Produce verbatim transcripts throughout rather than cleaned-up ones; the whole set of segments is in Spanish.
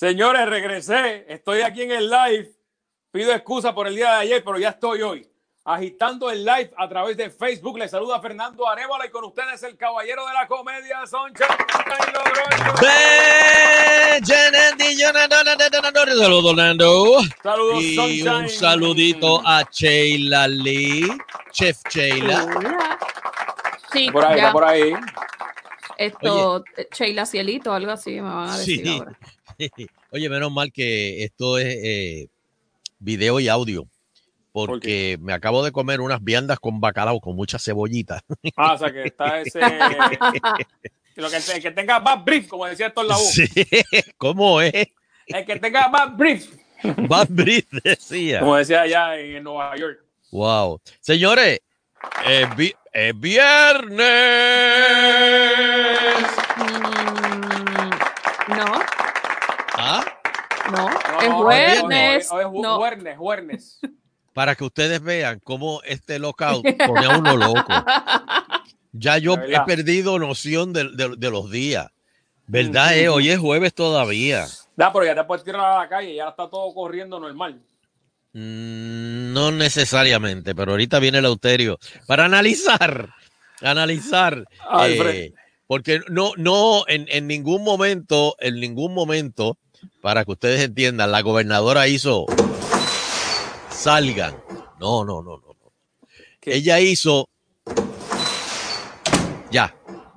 Señores, regresé. Estoy aquí en el live. Pido excusa por el día de ayer, pero ya estoy hoy. Agitando el live a través de Facebook. Les saluda Fernando Arévalo y con ustedes el caballero de la comedia, Sunshine Logroño. Saludos, Nando. Saludos, y Sunshine. Un saludito a Sheila Lee, Chef Sheila. Hola. Sí, por ahí, ya. por ahí. Esto, Oye, Sheila Cielito, algo así me van a decir sí. ahora. Oye, menos mal que esto es eh, video y audio, porque ¿Por me acabo de comer unas viandas con bacalao con mucha cebollita. Ah, o sea que está ese... Lo que, el que tenga más brief, como decía Héctor Lavoe. Sí, ¿cómo es? El que tenga más brief. Más brief, decía. Como decía allá en Nueva York. Wow. Señores, es, vi es viernes. Mm, no. ¿Ah? No, no es no, jueves. Hoy es no. jueves, jueves. Para que ustedes vean cómo este lockout pone a uno loco. Ya yo he perdido noción de, de, de los días. ¿Verdad? Mm-hmm. eh? Hoy es jueves todavía. Da, pero ya te puedes tirar a la calle, ya está todo corriendo normal. Mm, no necesariamente, pero ahorita viene el Eleuterio para analizar, analizar. Eh, porque no, no, en, en ningún momento, en ningún momento, para que ustedes entiendan, la gobernadora hizo salgan. No, no, no, no. no. Ella hizo ya.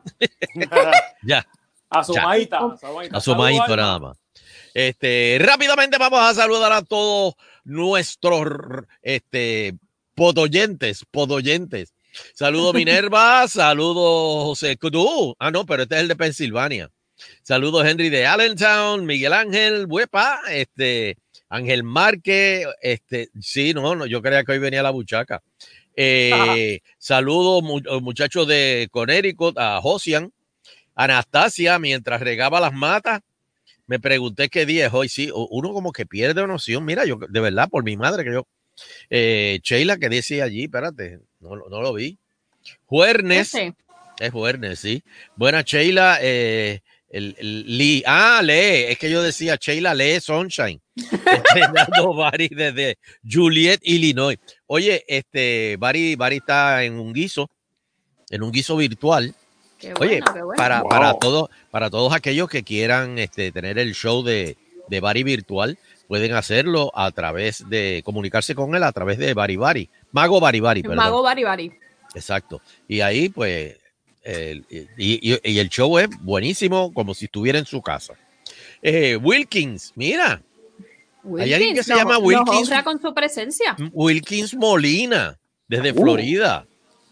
ya. Asomadita. Asomadito nada más. Este, rápidamente vamos a saludar a todos nuestros este, podoyentes, podoyentes. Saludo Minerva, saludo José Cudú. Ah, no, pero este es el de Pensilvania. Saludo Henry de Allentown, Miguel Ángel, Huepa, este, Ángel Márquez, este, sí, no, no, yo creía que hoy venía la buchaca. Eh, saludo muchachos de Connecticut, a Josian, Anastasia, mientras regaba las matas. Me pregunté qué día es hoy. Sí, uno como que pierde noción. Mira, yo de verdad, por mi madre que yo. Eh, Sheila, que decía allí, espérate, no, no lo vi. Juernes. ¿Ese? Es Juernes, sí. Buena, Sheila. Eh, el, el, Lee. Ah, lee. Es que yo decía, Sheila lee Sunshine. Entrenando Barry desde Juliet, Illinois. Oye, este, Barry, Barry está en un guiso, en un guiso virtual. Qué bueno, Oye, qué bueno. para, wow. para, todo, para todos aquellos que quieran este, tener el show de, de Barry virtual, pueden hacerlo a través de, comunicarse con él a través de Barry Barry. Mago Barry Barry, perdón. Mago Barry Barry. Exacto. Y ahí, pues, el, y, y, y el show es buenísimo, como si estuviera en su casa. Eh, Wilkins, mira. Wilkins, hay alguien que se no, llama Wilkins. Nos con su presencia. Wilkins Molina, desde uh. Florida.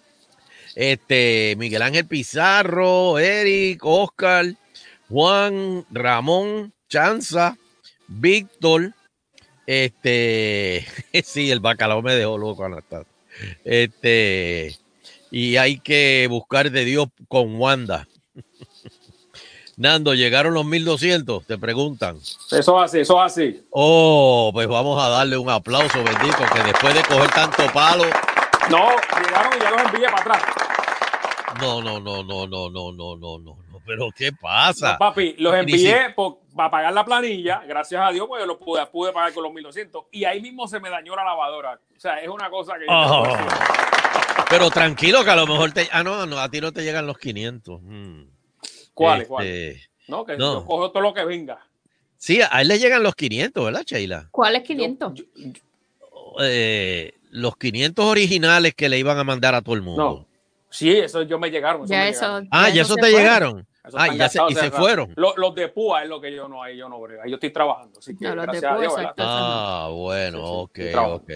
Este, Miguel Ángel Pizarro, Eric, Oscar, Juan, Ramón, Chanza, Víctor, este, sí, el bacalao me dejó loco, Anastasia. Este, y hay que buscar de Dios con Wanda. Nando, ¿llegaron los mil doscientos? Te preguntan. Eso así, eso así. Oh, pues vamos a darle un aplauso, bendito, que después de coger tanto palo. No, llegaron y ya los envié para atrás. No, no, no, no, no, no, no, no, no, no, pero ¿qué pasa? No, papi, los envié por, para pagar la planilla, gracias a Dios, pues yo lo pude, pude pagar con los mil doscientos y ahí mismo se me dañó la lavadora. O sea, es una cosa que yo oh. Pero tranquilo que a lo mejor te... Ah, no, no, a ti no te llegan los quinientos. Hmm. ¿Cuáles? Este... ¿Cuáles? No, que no. yo cojo todo lo que venga. Sí, a él le llegan los quinientos, ¿verdad, Sheila? ¿Cuáles quinientos? Yo, yo, yo... Eh, los quinientos originales que le iban a mandar a todo el mundo. No. Sí, eso yo me llegaron. Eso ya me eso, llegaron. Ah, ya, ya eso, eso te fueron. llegaron. Eso ah, ya se, y se fueron. Los, los de Púa es lo que yo no, ahí yo no brego. Ahí yo estoy trabajando. Así que no, gracias Púa, a Dios. exacto, ah, bueno, sí, sí, ok, ok.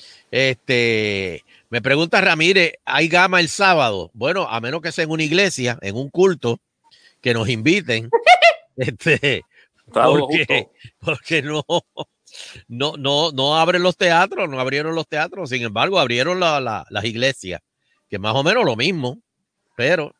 Este, me pregunta Ramírez, ¿hay gama el sábado? Bueno, a menos que sea en una iglesia, en un culto, que nos inviten. este, porque, porque no, no, no, no abren los teatros, no abrieron los teatros, sin embargo, abrieron la, la, las iglesias, que más o menos lo mismo, pero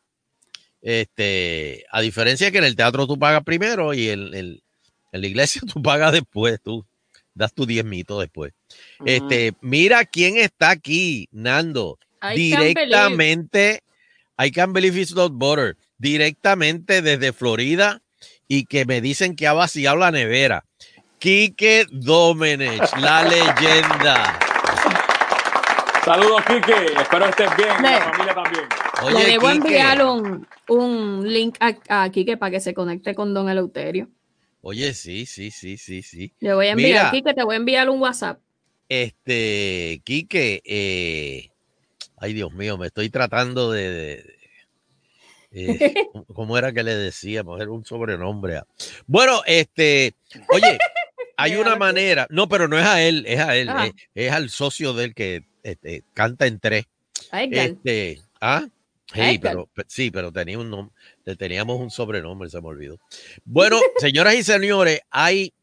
este, a diferencia que en el teatro tú pagas primero y en, en, en la iglesia tú pagas después, tú das tu diezmito después. Uh-huh. Este, mira quién está aquí, Nando, I directamente, I can't believe it's not butter, directamente desde Florida y que me dicen que ha vaciado la nevera. Quique Domenech, la leyenda. Saludos, Quique. Espero estés bien. Le, y la familia también. Oye, le debo Quique. enviar un, un link a, a Quique para que se conecte con Don Eleuterio. Oye, sí, sí, sí, sí, sí. Le voy a enviar, Mira, Quique, te voy a enviar un WhatsApp. Este, Quique, eh, ay Dios mío, me estoy tratando de, de, de eh, ¿cómo era que le decíamos? Era un sobrenombre. Bueno, este, oye, hay una manera, no, pero no es a él, es a él, Ah. es, es al socio del que este, canta en tres. Edgar. Este, ah, sí, Edgar. pero sí, pero tenía un nom- le teníamos un sobrenombre, se me olvidó. Bueno, señoras y señores, hay,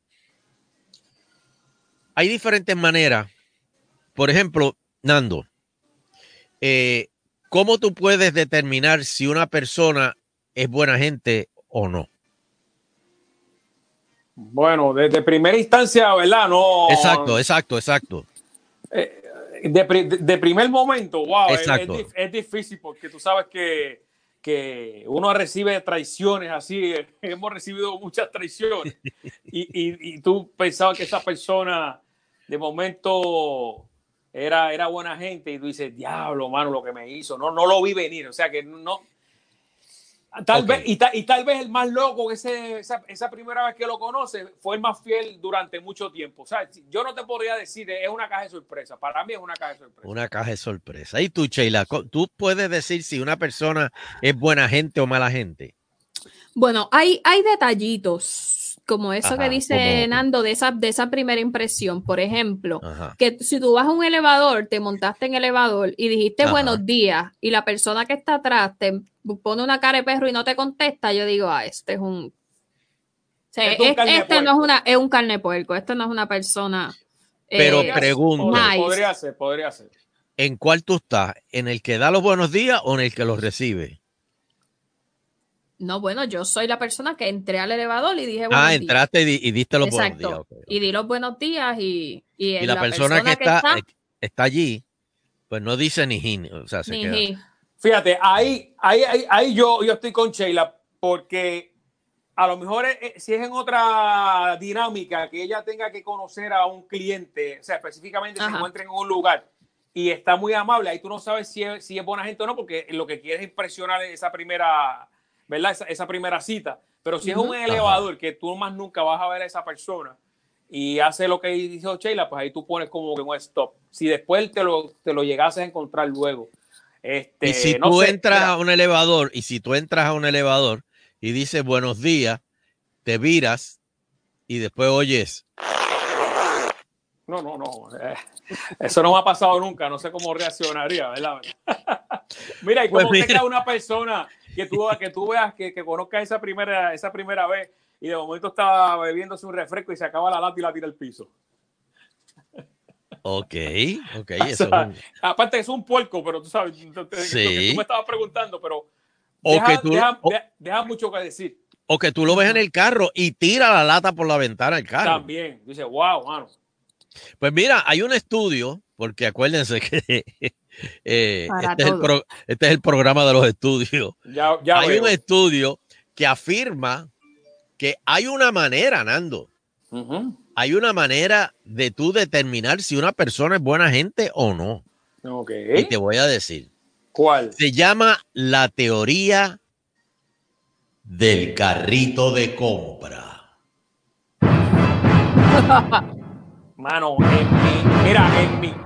hay diferentes maneras. Por ejemplo, Nando, eh, ¿cómo tú puedes determinar si una persona es buena gente o no? Bueno, desde primera instancia, ¿verdad? No. Exacto, exacto, exacto. Eh, de, de, de primer momento, wow, Exacto. es, es, es difícil porque tú sabes que, que uno recibe traiciones así, hemos recibido muchas traiciones y, y, y tú pensabas que esa persona de momento era, era buena gente y tú dices, diablo, mano, lo que me hizo, no, no lo vi venir, o sea que no, tal Okay. vez, y, ta, y tal vez el más loco, ese, esa, esa primera vez que lo conoce, fue el más fiel durante mucho tiempo. O sea, yo no te podría decir, es una caja de sorpresa. Para mí es una caja de sorpresa. Una caja de sorpresa. ¿Y tú, Sheila, tú puedes decir si una persona es buena gente o mala gente? Bueno, hay, hay detallitos, como eso Ajá, que dice como... Nando, de esa, de esa primera impresión. Por ejemplo, Ajá. que si tú vas a un elevador, te montaste en el elevador y dijiste Ajá. buenos días, y la persona que está atrás te pone una cara de perro y no te contesta, yo digo, ah, este es un... O sea, este, es un este no es una, es un carne puerco, esto no es una persona... Pero eh, pregunto, nice. Podría ser, podría ser. ¿En cuál tú estás? ¿En el que da los buenos días o en el que los recibe? No, bueno, yo soy la persona que entré al elevador y dije buenos ah, días. entraste y, y diste los Exacto. buenos días. Okay, okay. Y di los buenos días y, y, y la, la persona, persona que, que está, está, está allí, pues no dice ni hin, o sea, se ni queda. hi. Fíjate, ahí, ahí, ahí, ahí yo, yo estoy con Sheila porque a lo mejor es, si es en otra dinámica que ella tenga que conocer a un cliente, o sea, específicamente Ajá. se encuentre en un lugar y está muy amable, ahí tú no sabes si es, si es buena gente o no, porque lo que quieres es impresionar esa primera, ¿verdad? Esa, esa primera cita. Pero si uh-huh. es un elevador Ajá. que tú más nunca vas a ver a esa persona y hace lo que dijo Sheila, pues ahí tú pones como que un stop. Si después te lo, te lo llegases a encontrar luego. Este, y si no tú sé, entras mira, a un elevador, y si tú entras a un elevador y dices buenos días, te viras y después oyes. No, no, no. Eh, eso no me ha pasado nunca. No sé cómo reaccionaría, ¿verdad? Mira, ¿y cómo pues te queda una persona que tú, que tú veas, que, que conozcas esa primera, esa primera vez y de momento está bebiéndose un refresco y se acaba la lata y la tira al piso? Ok, ok. O Eso sea, es un... Aparte es un puerco, pero tú sabes, sí. lo que tú me estabas preguntando, pero o deja, que tú, deja, o, deja, deja mucho que decir. O que tú lo ves en el carro y tira la lata por la ventana del carro. También. Dice, wow, mano. Pues mira, hay un estudio, porque acuérdense que eh, este, es el pro, este es el programa de los estudios. Ya, ya hay veo. un estudio que afirma que hay una manera, Nando. Uh-huh. Hay una manera de tú determinar si una persona es buena gente o no. Okay. Y te voy a decir. ¿Cuál? Se llama la teoría del carrito de compra. Mano, en mi, mira, en mi.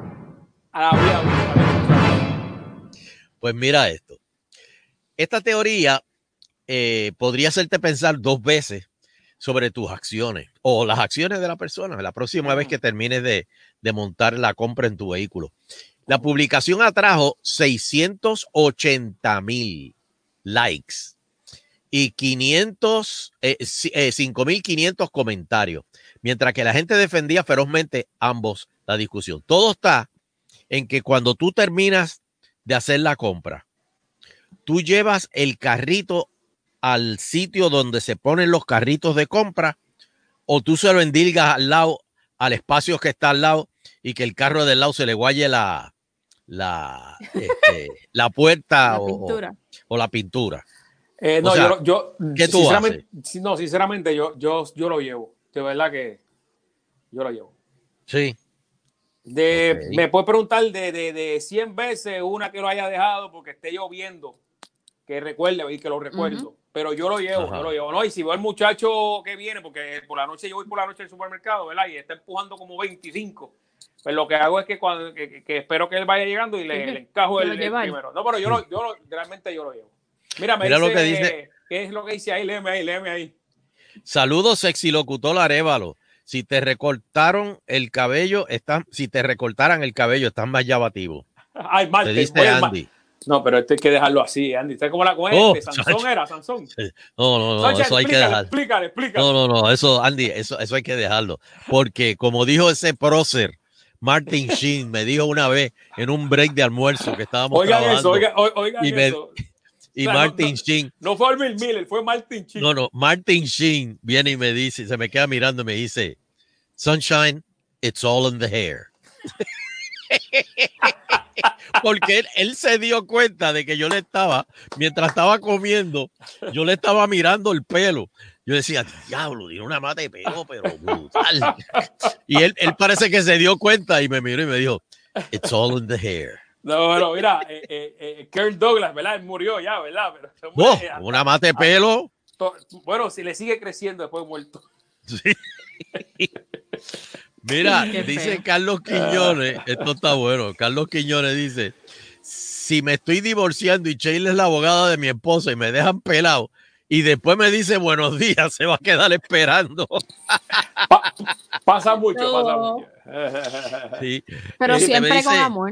Pues mira esto. Esta teoría eh, podría hacerte pensar dos veces sobre tus acciones o las acciones de la persona la próxima uh-huh. vez que termines de, de montar la compra en tu vehículo. La publicación atrajo seiscientos ochenta mil likes y quinientos, eh, eh, cinco mil quinientos comentarios, mientras que la gente defendía ferozmente ambos la discusión. Todo está en que cuando tú terminas de hacer la compra, tú llevas el carrito al sitio donde se ponen los carritos de compra o tú se lo endilgas al lado, al espacio que está al lado y que el carro del lado se le guaye la, la, este, la puerta la o, pintura. O, o la pintura. Eh, no, O sea, yo, yo ¿qué tú sinceramente, haces? No, sinceramente yo, yo, yo lo llevo. De verdad que yo lo llevo. Sí. De, Okay. Me puede preguntar de, de, de cien veces una que lo haya dejado porque esté lloviendo, que recuerde y que lo recuerdo. Uh-huh. Pero yo lo llevo, Ajá. yo lo llevo. No, y si veo al muchacho que viene, porque por la noche yo voy por la noche al supermercado, ¿verdad? Y está empujando como veinticinco. Pues lo que hago es que cuando que, que espero que él vaya llegando y le, le encajo el, el primero. No, pero yo lo, yo lo, realmente yo lo llevo. Mira, me Mira dice, lo que dice. ¿qué es lo que dice ahí? Léeme ahí, léeme ahí. Saludos, sexy locutor Arévalo. Si te recortaron el cabello, estás, si te recortaran el cabello, estás más llamativo. Ay, Marte, te dice Andy. Mal. No, pero esto hay que dejarlo así, Andy. ¿Usted cómo la coge? Oh, este? ¿Sansón chacho. era? ¿Sansón? No, no, no, Sacha, eso hay que dejarlo. Explícale, explícale. No, no, no, eso, Andy, eso, eso hay que dejarlo. Porque, como dijo ese prócer, Martin Sheen, me dijo una vez en un break de almuerzo que estábamos oigan trabajando. Eso, oigan, oigan y me, eso. Y o sea, Martin no, no, Sheen. No fue Bill Miller, fue Martin Sheen. No, no, Martin Sheen viene y me dice, se me queda mirando y me dice, Sunshine, it's all in the hair. Porque él, él se dio cuenta de que yo le estaba, mientras estaba comiendo, yo le estaba mirando el pelo. Yo decía, diablo, tiene una mata de pelo, pero brutal. Y él, él parece que se dio cuenta y me miró y me dijo, it's all in the hair. No, pero mira, eh, eh, eh, Kirk Douglas, ¿verdad? Él murió ya, ¿verdad? Pero, no, hombre, hasta, una mata de pelo. To, bueno, si le sigue creciendo después de muerto. Sí. Mira, dice Carlos Quiñones, esto está bueno, Carlos Quiñones dice, si me estoy divorciando y Sheila es la abogada de mi esposa y me dejan pelado y después me dice buenos días, se va a quedar esperando. Pa pasa mucho, no. pasa mucho. Sí. Pero este, siempre dice, con amor.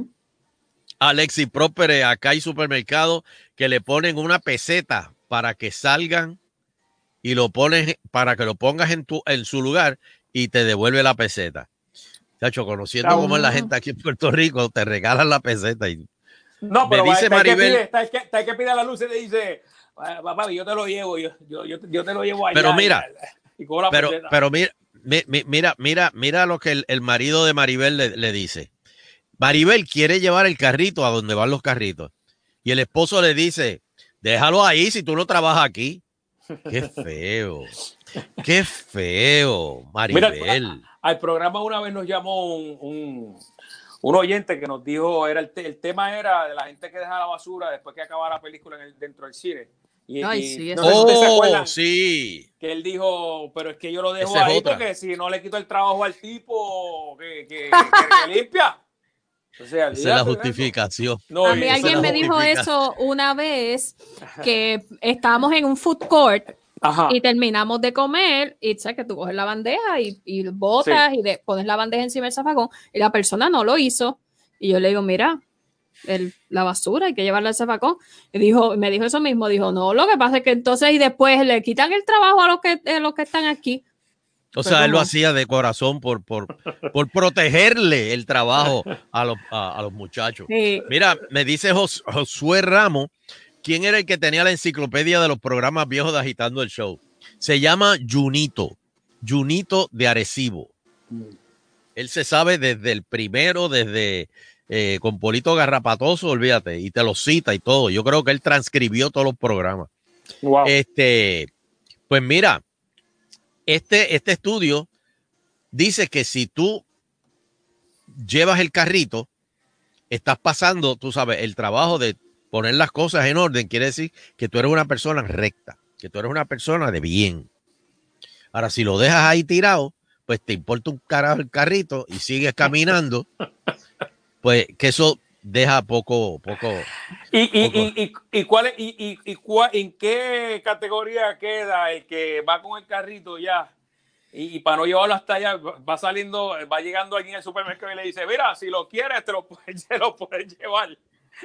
Alexis Próspere, acá hay supermercados que le ponen una peseta para que salgan y lo pones para que lo pongas en, tu, en su lugar y te devuelve la peseta. Chacho, conociendo cómo es la gente aquí en Puerto Rico, te regalan la peseta. Y no, pero me dice está Maribel. Está que, pide, está que pide la luz y le dice, papá, yo te lo llevo, yo, yo, yo, yo te lo llevo allá. Pero mira, y, y la pero, peseta. pero mira, mira, mira, mira lo que el, el marido de Maribel le, le dice. Maribel quiere llevar el carrito a donde van los carritos. Y el esposo le dice, déjalo ahí si tú no trabajas aquí. Qué feo. Qué feo, Maribel. Mira, al programa una vez nos llamó un, un, un oyente que nos dijo, era el, te, el tema era de la gente que deja la basura después que acaba la película en el, dentro del cine. Y, Ay, y sí, no sé si ustedes se acuerdan, sí. Que él dijo, pero es que yo lo dejo ahí porque si no le quito el trabajo al tipo que, que, que, que limpia. O sea, esa es la justificación. No, a mí alguien me dijo eso una vez, que estábamos en un food court. Ajá. Y terminamos de comer y sabes que tú coges la bandeja y, y botas sí. y de, pones la bandeja encima del zafacón y la persona no lo hizo. Y yo le digo, mira, el, la basura hay que llevarla al zafacón. Y dijo, me dijo eso mismo, dijo, no, lo que pasa es que entonces y después le quitan el trabajo a los que, a los que están aquí. O sea, Pero él no. lo hacía de corazón por, por, por protegerle el trabajo a los, a, a los muchachos. Sí. Mira, me dice Jos, Josué Ramos, ¿quién era el que tenía la enciclopedia de los programas viejos de Agitando el Show? Se llama Junito, Junito de Arecibo. Mm. Él se sabe desde el primero, desde eh, con Polito Garrapatoso, olvídate, y te lo cita y todo. Yo creo que él transcribió todos los programas. Wow. Este, pues mira, este, este estudio dice que si tú llevas el carrito, estás pasando, tú sabes, el trabajo de poner las cosas en orden, quiere decir que tú eres una persona recta, que tú eres una persona de bien. Ahora, si lo dejas ahí tirado, pues te importa un carajo el carrito y sigues caminando, pues que eso deja poco, poco. ¿Y, y, poco. y, y, y, cuál es, y, y, y cuál, en qué categoría queda el que va con el carrito ya? Y, y para no llevarlo hasta allá, va saliendo, va llegando alguien al supermercado y le dice, mira, si lo quieres, te lo puedes, te lo puedes llevar.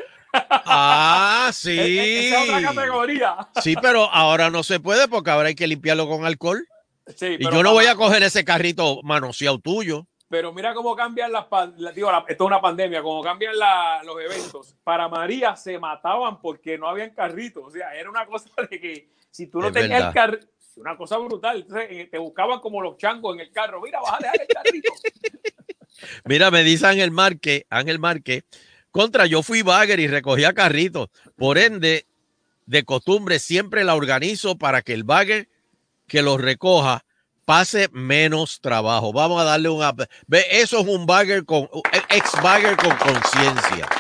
Ah, sí. Esa es otra categoría. Sí, pero ahora no se puede porque ahora hay que limpiarlo con alcohol. Sí, y yo no voy a coger ese carrito manoseado tuyo. Pero mira cómo cambian las, digo, la, esto es una pandemia, cómo cambian la, los eventos. Para María se mataban porque no habían carritos. O sea, era una cosa de que si tú no es tenías verdad. el carrito, una cosa brutal. Entonces, te buscaban como los changos en el carro. Mira, vas a dejar el carrito. Mira, me dice Ángel Márquez, Ángel Márquez, contra, yo fui bagger y recogía carritos. Por ende, de costumbre siempre la organizo para que el bagger que los recoja pase menos trabajo. Vamos a darle un... Ve, eso es un bagger con... ex-bagger con conciencia.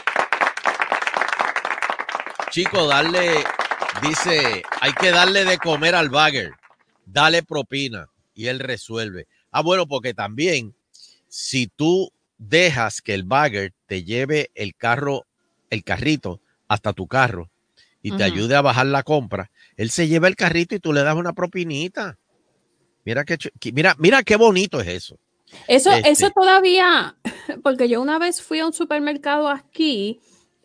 Chico, darle... Dice, hay que darle de comer al bagger. Dale propina y él resuelve. Ah, bueno, porque también si tú dejas que el bagger te lleve el carro, el carrito hasta tu carro y te uh-huh. ayude a bajar la compra, él se lleva el carrito y tú le das una propinita. Mira qué, mira, mira qué bonito es eso. Eso, este. eso todavía, porque yo una vez fui a un supermercado aquí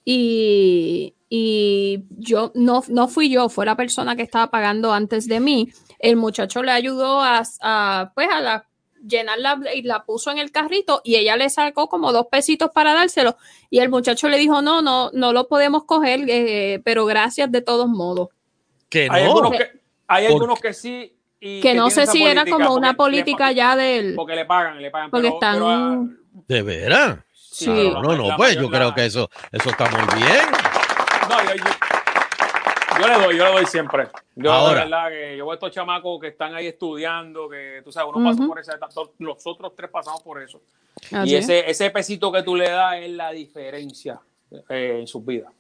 y, y yo no, no fui yo, fue la persona que estaba pagando antes de mí. El muchacho le ayudó a, a pues a la, llenarla y la puso en el carrito y ella le sacó como dos pesitos para dárselo y el muchacho le dijo no, no, no lo podemos coger, eh, pero gracias de todos modos. Que no. Hay algunos que, hay algunos que sí. Y que, que no sé si era como una política le, ya del... Porque le pagan, le pagan. Porque pero, están... Pero, uh, ¿de veras? Sí. Claro, no, no, pues yo la... creo que eso, eso está muy bien. No, yo, yo, yo le doy, yo le doy siempre. Yo, Ahora, de verdad, que yo veo a estos chamacos que están ahí estudiando, que tú sabes, uno uh-huh. pasa por esa etapa, los otros tres pasamos por eso. ¿Ah, y sí? ese, ese pesito que tú le das es la diferencia eh, en sus vidas.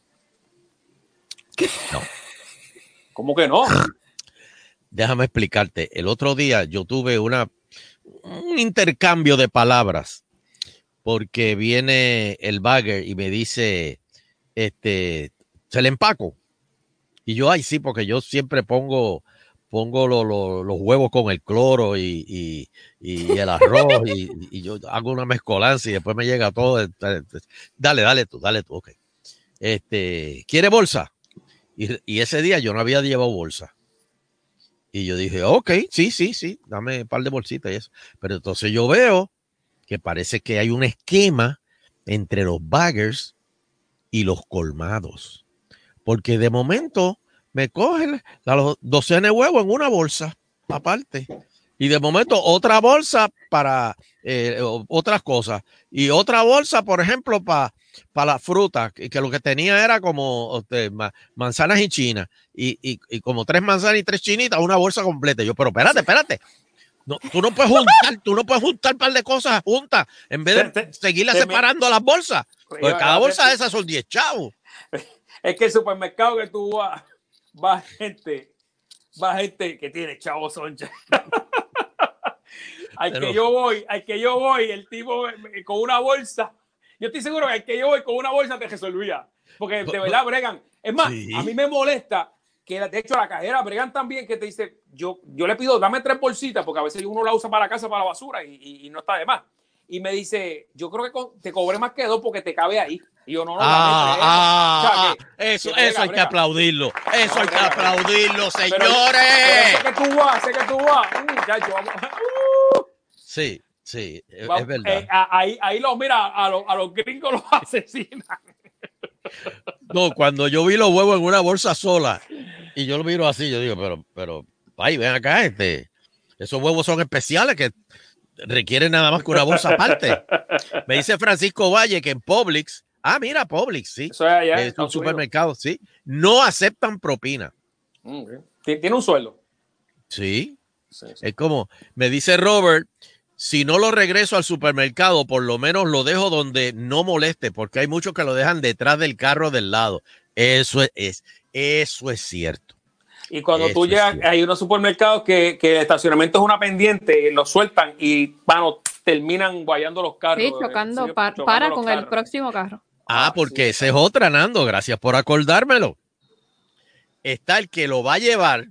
No. ¿Cómo que no? Déjame explicarte. El otro día yo tuve una, un intercambio de palabras porque viene el bagger y me dice, este, se le empaco. Y yo, ay, sí, porque yo siempre pongo, pongo lo, lo, los huevos con el cloro y, y, y el arroz y, y yo hago una mezcolanza y después me llega todo. Dale, dale tú, dale tú, ok. Este, ¿quiere bolsa? Y, y ese día yo no había llevado bolsa. Y yo dije, ok, sí, sí, sí, dame un par de bolsitas y eso. Pero entonces yo veo que parece que hay un esquema entre los baggers y los colmados. Porque de momento me cogen la docena de huevos en una bolsa aparte. Y de momento otra bolsa para eh, otras cosas. Y otra bolsa, por ejemplo, para pa la fruta, que, que lo que tenía era como este, manzanas y chinas. Y, y, y como tres manzanas y tres chinitas, una bolsa completa. Yo, pero espérate, espérate. No, tú no puedes juntar, tú no puedes juntar un par de cosas juntas en vez de te, te, seguirle te, separando te, las bolsas. Porque yo, cada bolsa de esas son diez chavos. Es que el supermercado que tú vas, va gente, va gente que tiene chavos soncha. Al Pero, que yo voy, al que yo voy, el tipo con una bolsa. Yo estoy seguro que al que yo voy con una bolsa te resolvía. Porque de verdad bregan. Es más, sí. A mí me molesta que de hecho la cajera bregan también que te dice, yo, yo le pido, dame tres bolsitas, porque a veces uno la usa para la casa, para la basura y, y, y no está de más. Y me dice, yo creo que con, te cobré más que dos porque te cabe ahí. Y yo no, no, ah, ah, o sea, que, ah, eso, que brega, eso hay brega. que aplaudirlo. Eso no, hay brega, que aplaudirlo, brega. señores. Pero, pero sé que tú vas, sé que tú vas. Uh, ya, yo, uh. Sí, sí, Va, es verdad. Eh, ahí, ahí los, mira, a los, a los gringos los asesinan. No, cuando yo vi los huevos en una bolsa sola y yo lo miro así, yo digo, pero, pero, ay, ven acá, este, esos huevos son especiales que requieren nada más que una bolsa aparte. Me dice Francisco Valle que en Publix, ah, mira, Publix, sí, eso es, allá, es un supermercado, sí, no aceptan propina. Okay. Tiene un sueldo. Sí. Sí, sí. Es como, me dice Robert, si no lo regreso al supermercado, por lo menos lo dejo donde no moleste, porque hay muchos que lo dejan detrás del carro del lado. Eso es, es eso es cierto. Y cuando eso tú llegas, hay unos supermercados que, que el estacionamiento es una pendiente, lo sueltan y bueno, terminan guayando los carros. Sí, chocando, eh, par, chocando para con carros. El próximo carro. Ah, porque sí, esa es otra, Nando, gracias por acordármelo. Está el que lo va a llevar.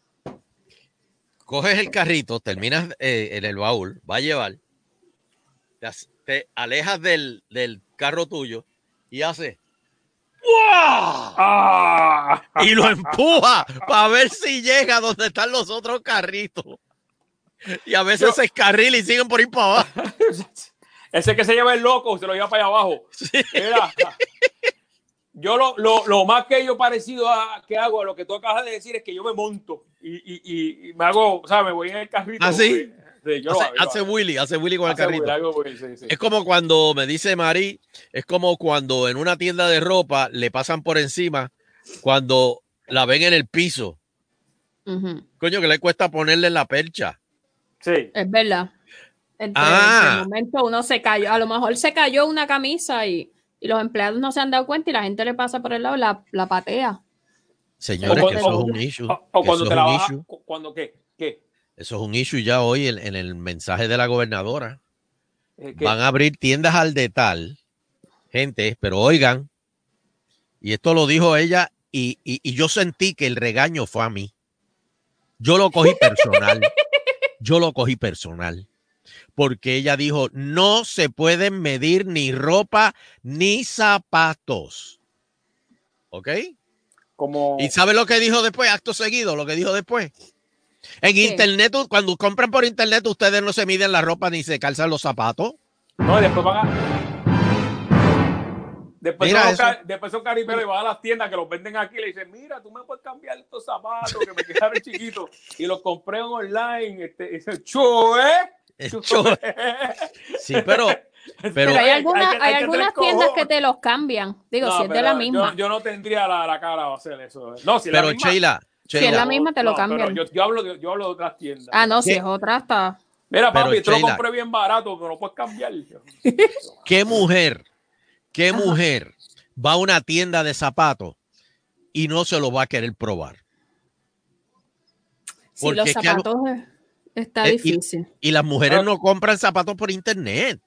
Coges el carrito, terminas eh, en el baúl, va a llevar, te, te alejas del, del carro tuyo y hace ¡wow! Ah. Y lo empuja para ver si llega donde están los otros carritos. Y a veces Yo, se escarrila y siguen por ahí para abajo. Ese que se lleva el loco se lo lleva para allá abajo. Sí. Mira, yo lo, lo, lo más que yo parecido a que hago a lo que tú acabas de decir es que yo me monto y, y, y me hago, o sea, me voy en el carrito. ¿Ah, sí? Sí, yo hace, lo hago, yo hace hago. Willy, hace Willy con hace el carrito. Willy, sí, sí. Es como cuando me dice Mari, es como cuando en una tienda de ropa le pasan por encima cuando la ven en el piso. Uh-huh. Coño, que le cuesta ponerle la percha. Sí. Es verdad. Entre, ah. entre el momento uno se cayó, a lo mejor se cayó una camisa y, y los empleados no se han dado cuenta y la gente le pasa por el lado y la, la patea. Señores, o, que eso o, es un issue. O, o cuando te la bajas, cuando qué, qué. Eso es un issue ya hoy en, en el mensaje de la gobernadora. ¿Qué? Van a abrir tiendas al detal, gente, pero oigan, y esto lo dijo ella y, y, y yo sentí que el regaño fue a mí. Yo lo cogí personal. Yo lo cogí personal. Porque ella dijo, no se pueden medir ni ropa ni zapatos. ¿Ok? Como... ¿Y sabe lo que dijo después? Acto seguido, lo que dijo después. En ¿Qué? Internet, cuando compran por internet, ustedes no se miden la ropa ni se calzan los zapatos. No, y después van a... Después son, car... después son cariberos y van a las tiendas que los venden aquí y le dicen, mira, tú me puedes cambiar estos zapatos que me quedaron chiquitos. Y los compré online. Este, y dicen, ¡chue! ¡Chue! Sí, pero... Pero, pero hay, alguna, hay, que, hay, hay algunas tiendas que te los cambian. Digo, no, si es de la misma. Yo, yo no tendría la, la cara a hacer eso. No, si es pero la misma, Sheila, Sheila, si es la misma, te lo no, cambian. Yo, yo, hablo de, yo hablo de otras tiendas. Ah, no, ¿Qué? si es otra, está. Mira, papi, pero, tú lo Sheila, compré bien barato, pero no puedes cambiar. ¿Qué mujer, qué Ajá. mujer va a una tienda de zapatos y no se lo va a querer probar? Si los zapatos es que, está eh, difícil. Y, y las mujeres no compran zapatos por internet.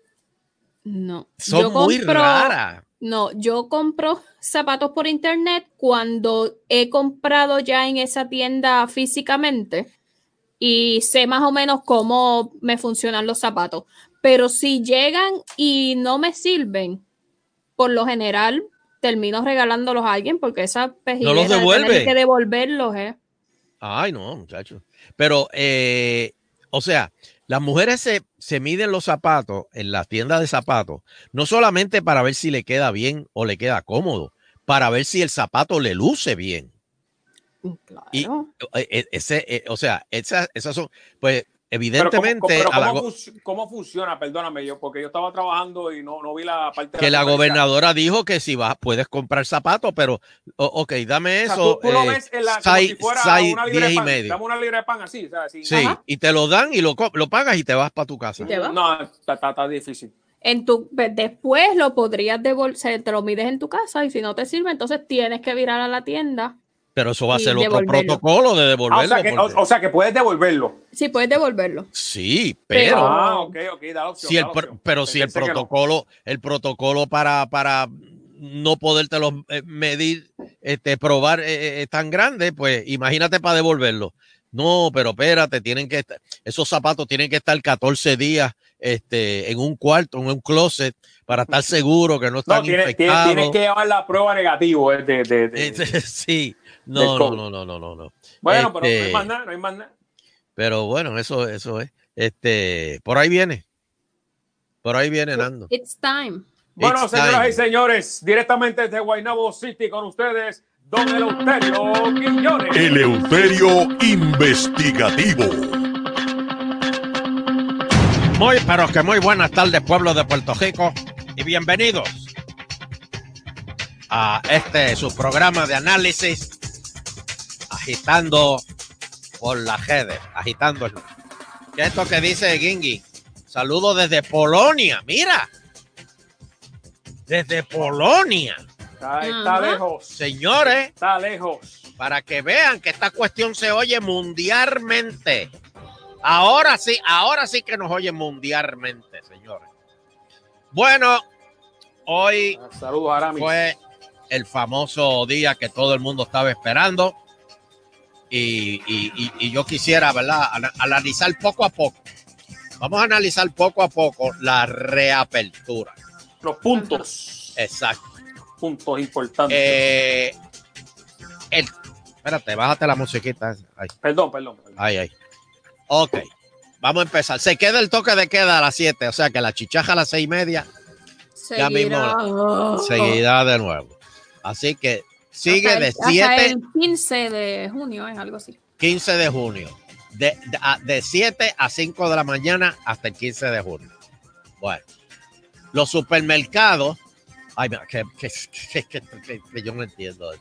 No. Son yo muy compro, raras. No, yo compro zapatos por internet cuando he comprado ya en esa tienda físicamente y sé más o menos cómo me funcionan los zapatos. Pero si llegan y no me sirven, por lo general termino regalándolos a alguien porque esa pejidera no los devuelve. de tener que devolverlos es. Eh. Ay, no, muchachos. Pero, eh, o sea, las mujeres se, se miden los zapatos en las tiendas de zapatos, no solamente para ver si le queda bien o le queda cómodo, para ver si el zapato le luce bien. Claro. Y ese, o sea, esas, esas son, pues, evidentemente. Pero ¿cómo, pero ¿cómo, la, fun ¿cómo funciona? Perdóname, yo, porque yo estaba trabajando y no, no vi la parte que de la la gobernadora dijo que si vas, puedes comprar zapatos, pero, oh, ok, dame eso. O sea, tú, tú eh, lo ves en la, como seis, si fuera seis, una libra de pan. Y medio. Dame una libra de pan así, ¿sabes? Sin... Sí, ajá. Y te lo dan y lo, lo pagas y te vas para tu casa. ¿Te vas? No, está, está, está difícil. En tu, después lo podrías devolver, te lo mides en tu casa y si no te sirve, entonces tienes que virar a la tienda. Pero eso va a ser otro protocolo de devolverlo. Ah, o, sea que, porque... o, o sea que puedes devolverlo. Sí, puedes devolverlo. Sí, pero. Ah, ok, ok, da la opción. Si el, da la opción. Pero si el protocolo, no. el protocolo para, para no podértelo eh, medir, este, probar eh, es tan grande, pues imagínate para devolverlo. No, pero espérate, tienen que estar, esos zapatos tienen que estar catorce días este, en un cuarto, en un closet, para estar seguro que no están no, tiene, infectados. Tienes que llevar la prueba negativa. De, de, de, este, sí, no, no, no, no, no, no, no. Bueno, este, pero no hay más nada, no hay más nada. Pero bueno, eso, eso es. Este, por ahí viene. Por ahí viene, Nando. It's time. Bueno, It's señoras time. y señores, directamente desde Guaynabo City con ustedes, don Eleuterio Quiñones. Eleuterio Investigativo. Muy, pero que muy buenas tardes, pueblo de Puerto Rico, y bienvenidos a este su programa de análisis, agitando por las redes, agitando. El... ¿Qué es esto que dice Gingy? Saludos desde Polonia, mira. Desde Polonia. Está, está uh-huh. lejos. Señores. Está lejos. Para que vean que esta cuestión se oye mundialmente. Ahora sí, ahora sí que nos oye mundialmente, señores. Bueno, hoy Saludos, Aramis. Fue el famoso día que todo el mundo estaba esperando. Y, y, y, y yo quisiera, ¿verdad?, analizar poco a poco. Vamos a analizar poco a poco la reapertura. Los puntos. Exacto. Puntos importantes. Eh, el, espérate, bájate la musiquita. Ahí. Perdón, perdón, perdón. Ahí, ahí. Ok, vamos a empezar. Se queda el toque de queda a las siete, o sea que la chichaja a las seis y media. Seguirá. Ya mismo seguirá de nuevo. Así que sigue el, de siete. El quince de junio, es algo así. quince de junio. De, de, de siete a cinco de la mañana hasta el quince de junio. Bueno, los supermercados. Ay, que, que, que, que, que yo no entiendo esto.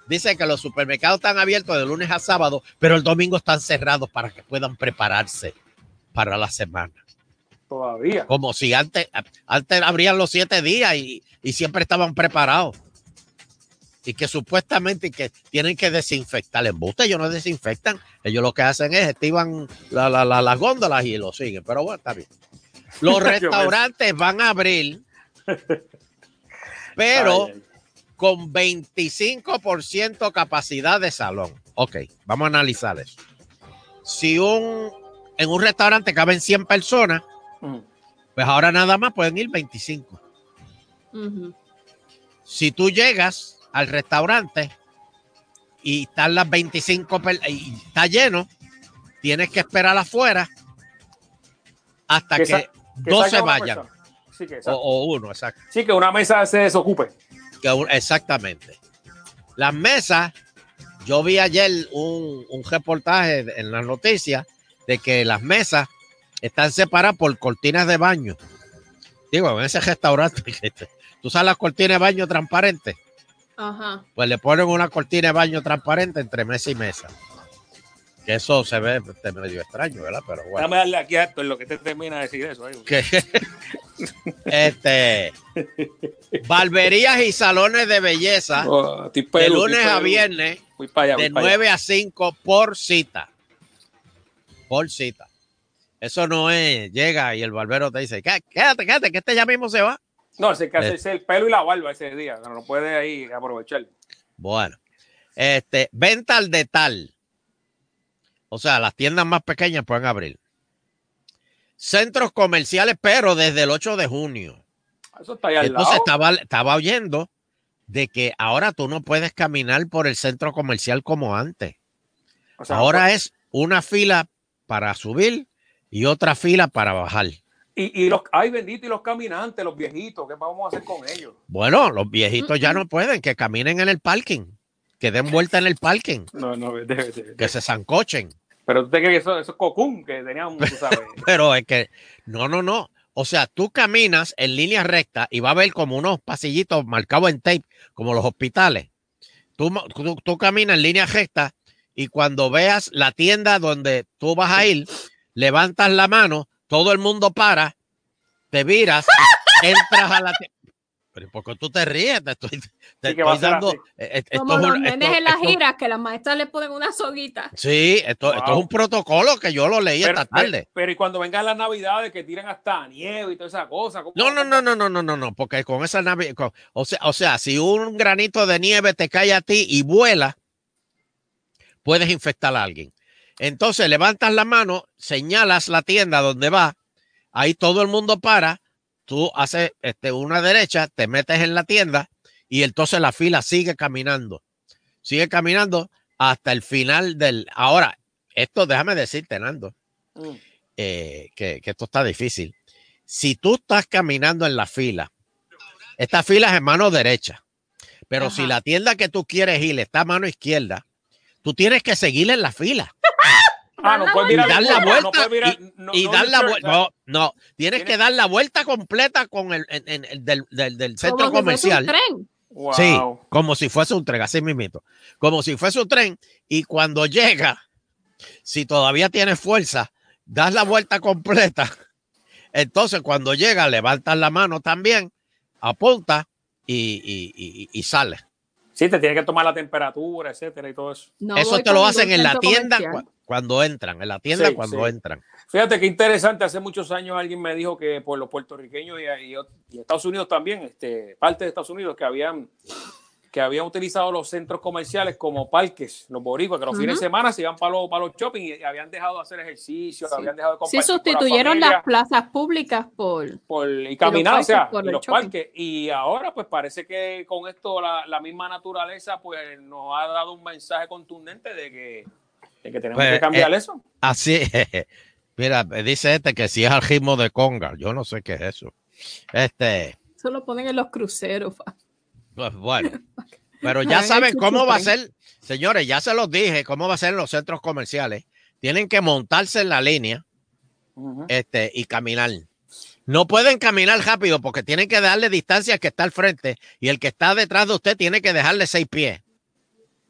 dice que los supermercados están abiertos de lunes a sábado, pero el domingo están cerrados para que puedan prepararse para la semana. Todavía. Como si antes, antes abrían los siete días y, y siempre estaban preparados. Y que supuestamente que tienen que desinfectar el embuste. Ellos no desinfectan. Ellos lo que hacen es activan la, la, la, las góndolas y lo siguen. Pero bueno, está bien. Los restaurantes van a abrir, pero ay, ay. con veinticinco por ciento capacidad de salón. Ok, vamos a analizar eso. Si un en un restaurante caben cien personas, uh-huh. pues ahora nada más pueden ir veinticinco. Uh-huh. Si tú llegas al restaurante y están las veinticinco y está lleno, tienes que esperar afuera hasta que, que dos se vayan. Sí, que o, o uno, exacto. Sí, que una mesa se desocupe. Que un, exactamente. Las mesas, yo vi ayer un, un reportaje en las noticias de que las mesas están separadas por cortinas de baño. Digo, en ese restaurante, ¿tú sabes las cortinas de baño transparentes? Ajá. Pues le ponen una cortina de baño transparente entre mesa y mesa. Que eso se ve medio extraño, ¿verdad? Pero bueno. Déjame darle aquí a esto en lo que te termina de decir eso. Ahí. este, barberías y salones de belleza oh, de lunes a viernes allá, de nueve a cinco por cita. Por cita. Eso no es, llega y el barbero te dice, quédate, quédate, que este ya mismo se va. No, ese que hacerse el pelo y la barba ese día, no lo puede ahí aprovechar. Bueno, este, venta al detal. O sea, las tiendas más pequeñas pueden abrir. Centros comerciales, pero desde el ocho de junio. Eso está ahí al Entonces lado. Estaba, estaba oyendo de que ahora tú no puedes caminar por el centro comercial como antes. O sea, ahora pues, es una fila para subir y otra fila para bajar. Y, y los, ay bendito, y los caminantes, los viejitos, ¿qué vamos a hacer con ellos? Bueno, los viejitos ya no pueden, que caminen en el parking, que den vuelta en el parking. No, no, debe, debe, debe. Que se zancochen. Pero tú te crees que eso, eso es cocún, que tenían, tú sabes. Pero es que, no, no, no. O sea, tú caminas en línea recta y va a haber como unos pasillitos marcados en tape, como los hospitales. Tú, tú, tú caminas en línea recta y cuando veas la tienda donde tú vas a ir, levantas la mano, todo el mundo para, te viras, entras a la tienda. Pero ¿por qué tú te ríes? Te estoy, te sí, estoy dando... Esto, como esto, los nenes esto, en las esto, giras, que las maestras le ponen una soguita. Sí, esto, wow. esto es un protocolo que yo lo leí pero, esta tarde. Pero, pero y cuando vengan las navidades que tiran hasta nieve y toda esa cosa. ¿cómo, no, no, no, no, no, no, no, no, porque con esa nave... Con, o, sea, o sea, si un granito de nieve te cae a ti y vuela, puedes infectar a alguien. Entonces levantas la mano, señalas la tienda donde va, ahí todo el mundo para, tú haces este, una derecha, te metes en la tienda y entonces la fila sigue caminando. Sigue caminando hasta el final del... Ahora, esto déjame decirte, Nando, mm. eh, que, que esto está difícil. Si tú estás caminando en la fila, esta fila es en mano derecha, pero Ajá. si la tienda que tú quieres ir está a mano izquierda, tú tienes que seguir en la fila. Ah, no puedes mirar y dar la vuelta no mirar, y, no, y no dar la turn, vuelta no no tienes ¿Tienes? que dar la vuelta completa con el en, en, en, del, del, del centro como comercial si fuese un tren. Wow. Sí, como si fuese un tren, así mismito, como si fuese un tren y cuando llega, si todavía tienes fuerza, das la vuelta completa, entonces cuando llega levantas la mano también, apunta y, y, y, y sale. Sí, te tiene que tomar la temperatura, etcétera y todo eso. No eso te lo hacen en la tienda cu cuando entran, en la tienda sí, cuando sí. entran. Fíjate qué interesante, hace muchos años alguien me dijo que por los puertorriqueños y, y, y Estados Unidos también, este, parte de Estados Unidos, que habían, que habían utilizado los centros comerciales como parques, los boricuas, que los uh-huh. fines de semana se iban para los, para los shopping y habían dejado de hacer ejercicio, sí. habían dejado de compartir. Sí, sustituyeron la las plazas públicas por... por y caminar, o sea, y los shopping. Parques. Y ahora, pues parece que con esto la, la misma naturaleza pues nos ha dado un mensaje contundente de que, de que tenemos pues, que cambiar eh, eso. Así es. Mira, dice este que si es al ritmo de conga. Yo no sé qué es eso. Este... Eso lo ponen en los cruceros. Pa. Pues bueno, pero ya saben cómo va a ser, señores, ya se los dije, cómo va a ser en los centros comerciales. Tienen que montarse en la línea uh-huh. este, y caminar. No pueden caminar rápido porque tienen que darle distancia al que está al frente y el que está detrás de usted tiene que dejarle seis pies.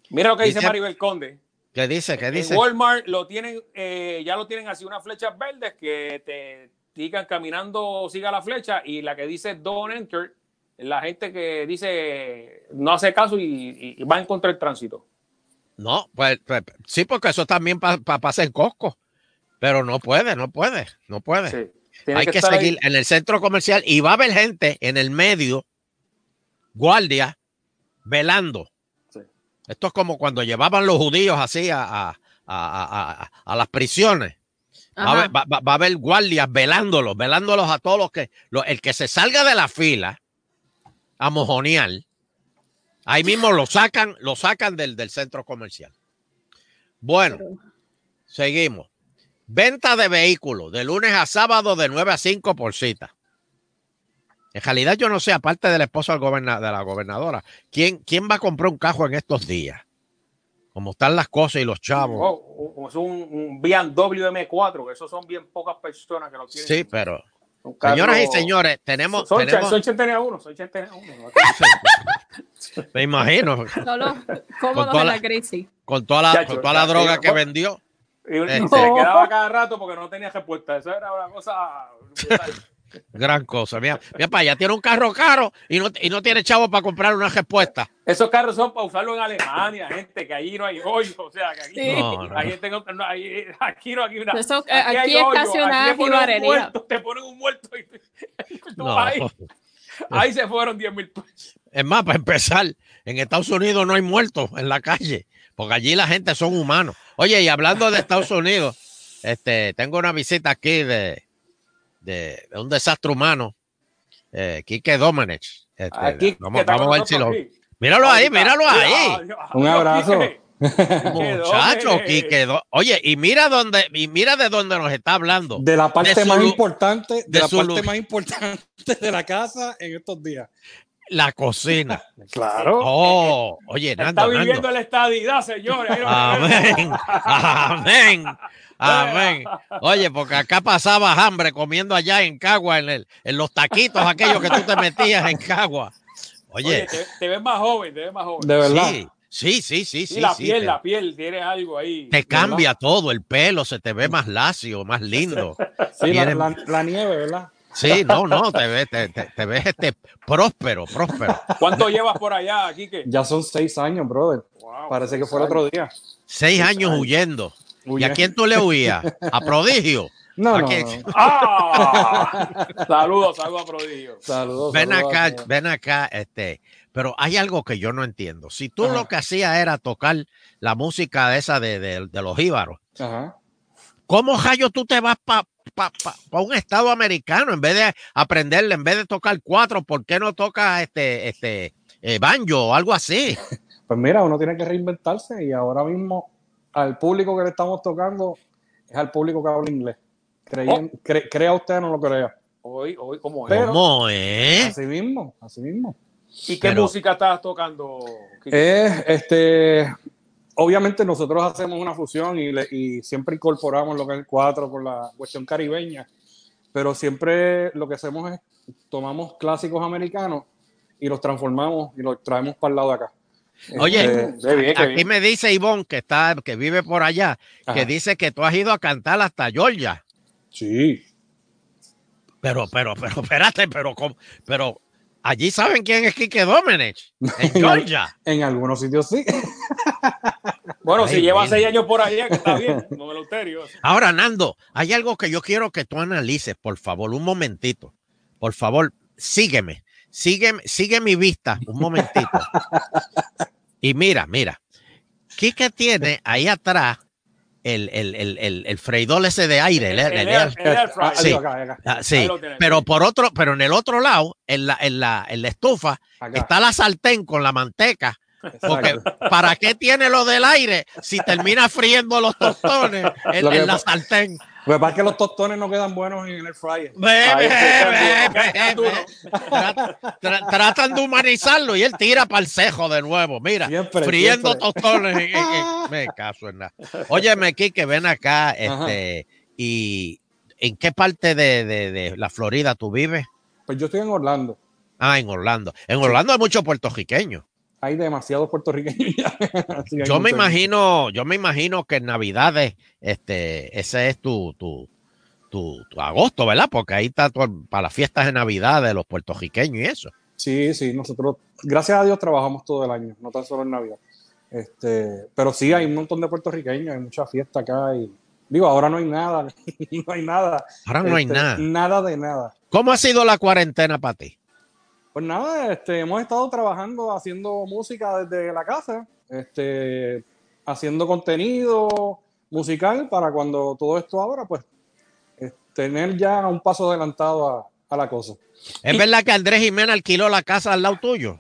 Mira lo que dice, dice Maribel Conde. ¿Qué dice? ¿Qué dice? En Walmart lo tienen, eh, ya lo tienen así, unas flechas verdes que te digan caminando, siga la flecha, y la que dice don't enter, la gente que dice no hace caso y, y va en contra del tránsito. No, pues, pues sí, porque eso también pa, pa, pasa en Costco, pero no puede, no puede, no puede. Sí, hay que, que seguir ahí en el centro comercial y va a haber gente en el medio, guardia, velando. Sí. Esto es como cuando llevaban los judíos así a, a, a, a, a las prisiones. Va a, haber, va, va a haber guardias velándolos, velándolos a todos los que, lo, el que se salga de la fila a mojonear, ahí mismo lo sacan, lo sacan del, del centro comercial. Bueno, seguimos. Venta de vehículos de lunes a sábado de nueve a cinco por cita. En realidad yo no sé, aparte del esposo del goberna, de la gobernadora, ¿quién, ¿quién va a comprar un carro en estos días? Como están las cosas y los chavos. Oh, oh, es un, un B M W M cuatro, que esos son bien pocas personas que lo tienen. Sí, pero carro, señoras y señores, tenemos... Son tenemos... tenía uno, son tenía uno. Me imagino. Solo cómodos en la crisis. Con toda la, chacho, con toda la droga chacho, que bueno, vendió. Y este. Se quedaba cada rato porque no tenía respuesta. Eso era una cosa... Gran cosa. Mira, mira para allá tiene un carro caro y no, y no tiene chavo para comprar una respuesta. Esos carros son para usarlo en Alemania, gente, que allí no hay hoyo. O sea, que aquí, sí. no, no. Ahí tengo, no, ahí, aquí no, aquí no. Eso, aquí, aquí hay estacionada aquí ponen un muerto, te ponen un muerto y no. ahí, ahí se fueron diez mil pesos. Es más, para empezar, en Estados Unidos no hay muertos en la calle, porque allí la gente son humanos. Oye, y hablando de Estados Unidos, este, tengo una visita aquí de De, de un desastre humano, eh, Quique Domenech. Este, Aquí, vamos, vamos a ver si lo. Míralo ahí, míralo ahí. Un abrazo. Muchacho, Quique. Do... Oye, y mira dónde, y mira de dónde nos está hablando. De la parte de más su... importante, de, de la parte más importante de la casa en estos días. La cocina. Claro. Oh, oye, Nando, está viviendo Nando. la estadidad, señores. Amén. Amén. Amén. Oye, porque acá pasabas hambre comiendo allá en Cagua, en, el, en los taquitos aquellos que tú te metías en Cagua. Oye, Oye te, te ves más joven, te ves más joven. De verdad. Sí, sí, sí, sí. Y sí la sí, piel, te, la piel, tiene algo ahí. Te cambia ¿verdad? Todo, el pelo se te ve más lacio, más lindo. Sí, la, la, la nieve, ¿verdad? Sí, no, no, te ves, te, te, te ves este próspero, próspero. ¿Cuánto llevas por allá, Quique? Ya son seis años, brother. Wow, Parece que fue el otro día. Seis, seis años, años huyendo. huyendo. ¿Y a quién tú le huías? ¿A Prodigio? No, ¿A no, quién? no. ¡Ah! Saludos, saludos a Prodigio. Saludos. Ven saludos acá, a ven acá, este. Pero hay algo que yo no entiendo. Si tú Ajá. lo que hacías era tocar la música esa de, de, de los jíbaros, Ajá. ¿cómo rayo tú te vas para pa, pa, pa un estado americano en vez de aprenderle, en vez de tocar cuatro? ¿Por qué no tocas este, este eh, banjo o algo así? Pues mira, uno tiene que reinventarse y ahora mismo al público que le estamos tocando es al público que habla inglés. Creyen, oh. cre, crea usted o no lo crea. Hoy, hoy, ¿cómo es? ¿Cómo es? Así mismo, así mismo. ¿Y qué Pero, música estás tocando? Es, este, obviamente nosotros hacemos una fusión y, le, y siempre incorporamos lo que es el cuatro por la cuestión caribeña, pero siempre lo que hacemos es tomamos clásicos americanos y los transformamos y los traemos para el lado de acá. Oye, este, bien, aquí bien. Me dice Ivonne, que está, que vive por allá, Ajá. que dice que tú has ido a cantar hasta Georgia. Sí. Pero, pero, pero, espérate, pero, pero, allí saben quién es Quique Domenech, en Georgia. En algunos sitios sí. Bueno, Ay, si lleva seis años por allá, que está bien, no me lo terio. Ahora, Nando, hay algo que yo quiero que tú analices, por favor, un momentito. Por favor, sígueme. Sígueme, sigue mi vista un momentito. Y mira, mira. Quique tiene ahí atrás el, el, el, el, el freidor ese de aire. El, el, el, el, el, el sí, acá, acá. sí. pero por otro, pero en el otro lado, en la, en la, en la estufa, acá. Está la sartén con la manteca. Porque Exacto. ¿Para qué tiene lo del aire si termina friendo los tostones en, en la sartén? Pues para que los tostones no quedan buenos en el fryer. Ve, ve, ve, ve. Tratan, tra, tratan de humanizarlo y él tira para el cejo de nuevo. Mira, siempre, friendo siempre. Tostones. En, en, en, me caso en nada. Óyeme, Quique, ven acá. Este, ¿y en qué parte de, de, de la Florida tú vives? Pues yo estoy en Orlando. Ah, en Orlando. En Orlando sí. Hay muchos puertorriqueños. hay demasiados puertorriqueños ya. Yo me imagino, yo me imagino que en Navidades, este, ese es tu, tu, tu, tu agosto, ¿verdad? Porque ahí está todo, para las fiestas de Navidad de los puertorriqueños y eso. Sí, sí, nosotros, gracias a Dios, trabajamos todo el año, no tan solo en Navidad. Este, pero sí, hay un montón de puertorriqueños, hay mucha fiesta acá y digo, ahora no hay nada, no hay nada. Ahora no este, hay nada. Nada de nada. ¿Cómo ha sido la cuarentena para ti? Pues nada, este, hemos estado trabajando, haciendo música desde la casa, este, haciendo contenido musical para cuando todo esto abra, pues eh, tener ya un paso adelantado a, a la cosa. ¿Es y, verdad que Andrés Jiménez alquiló la casa al lado tuyo?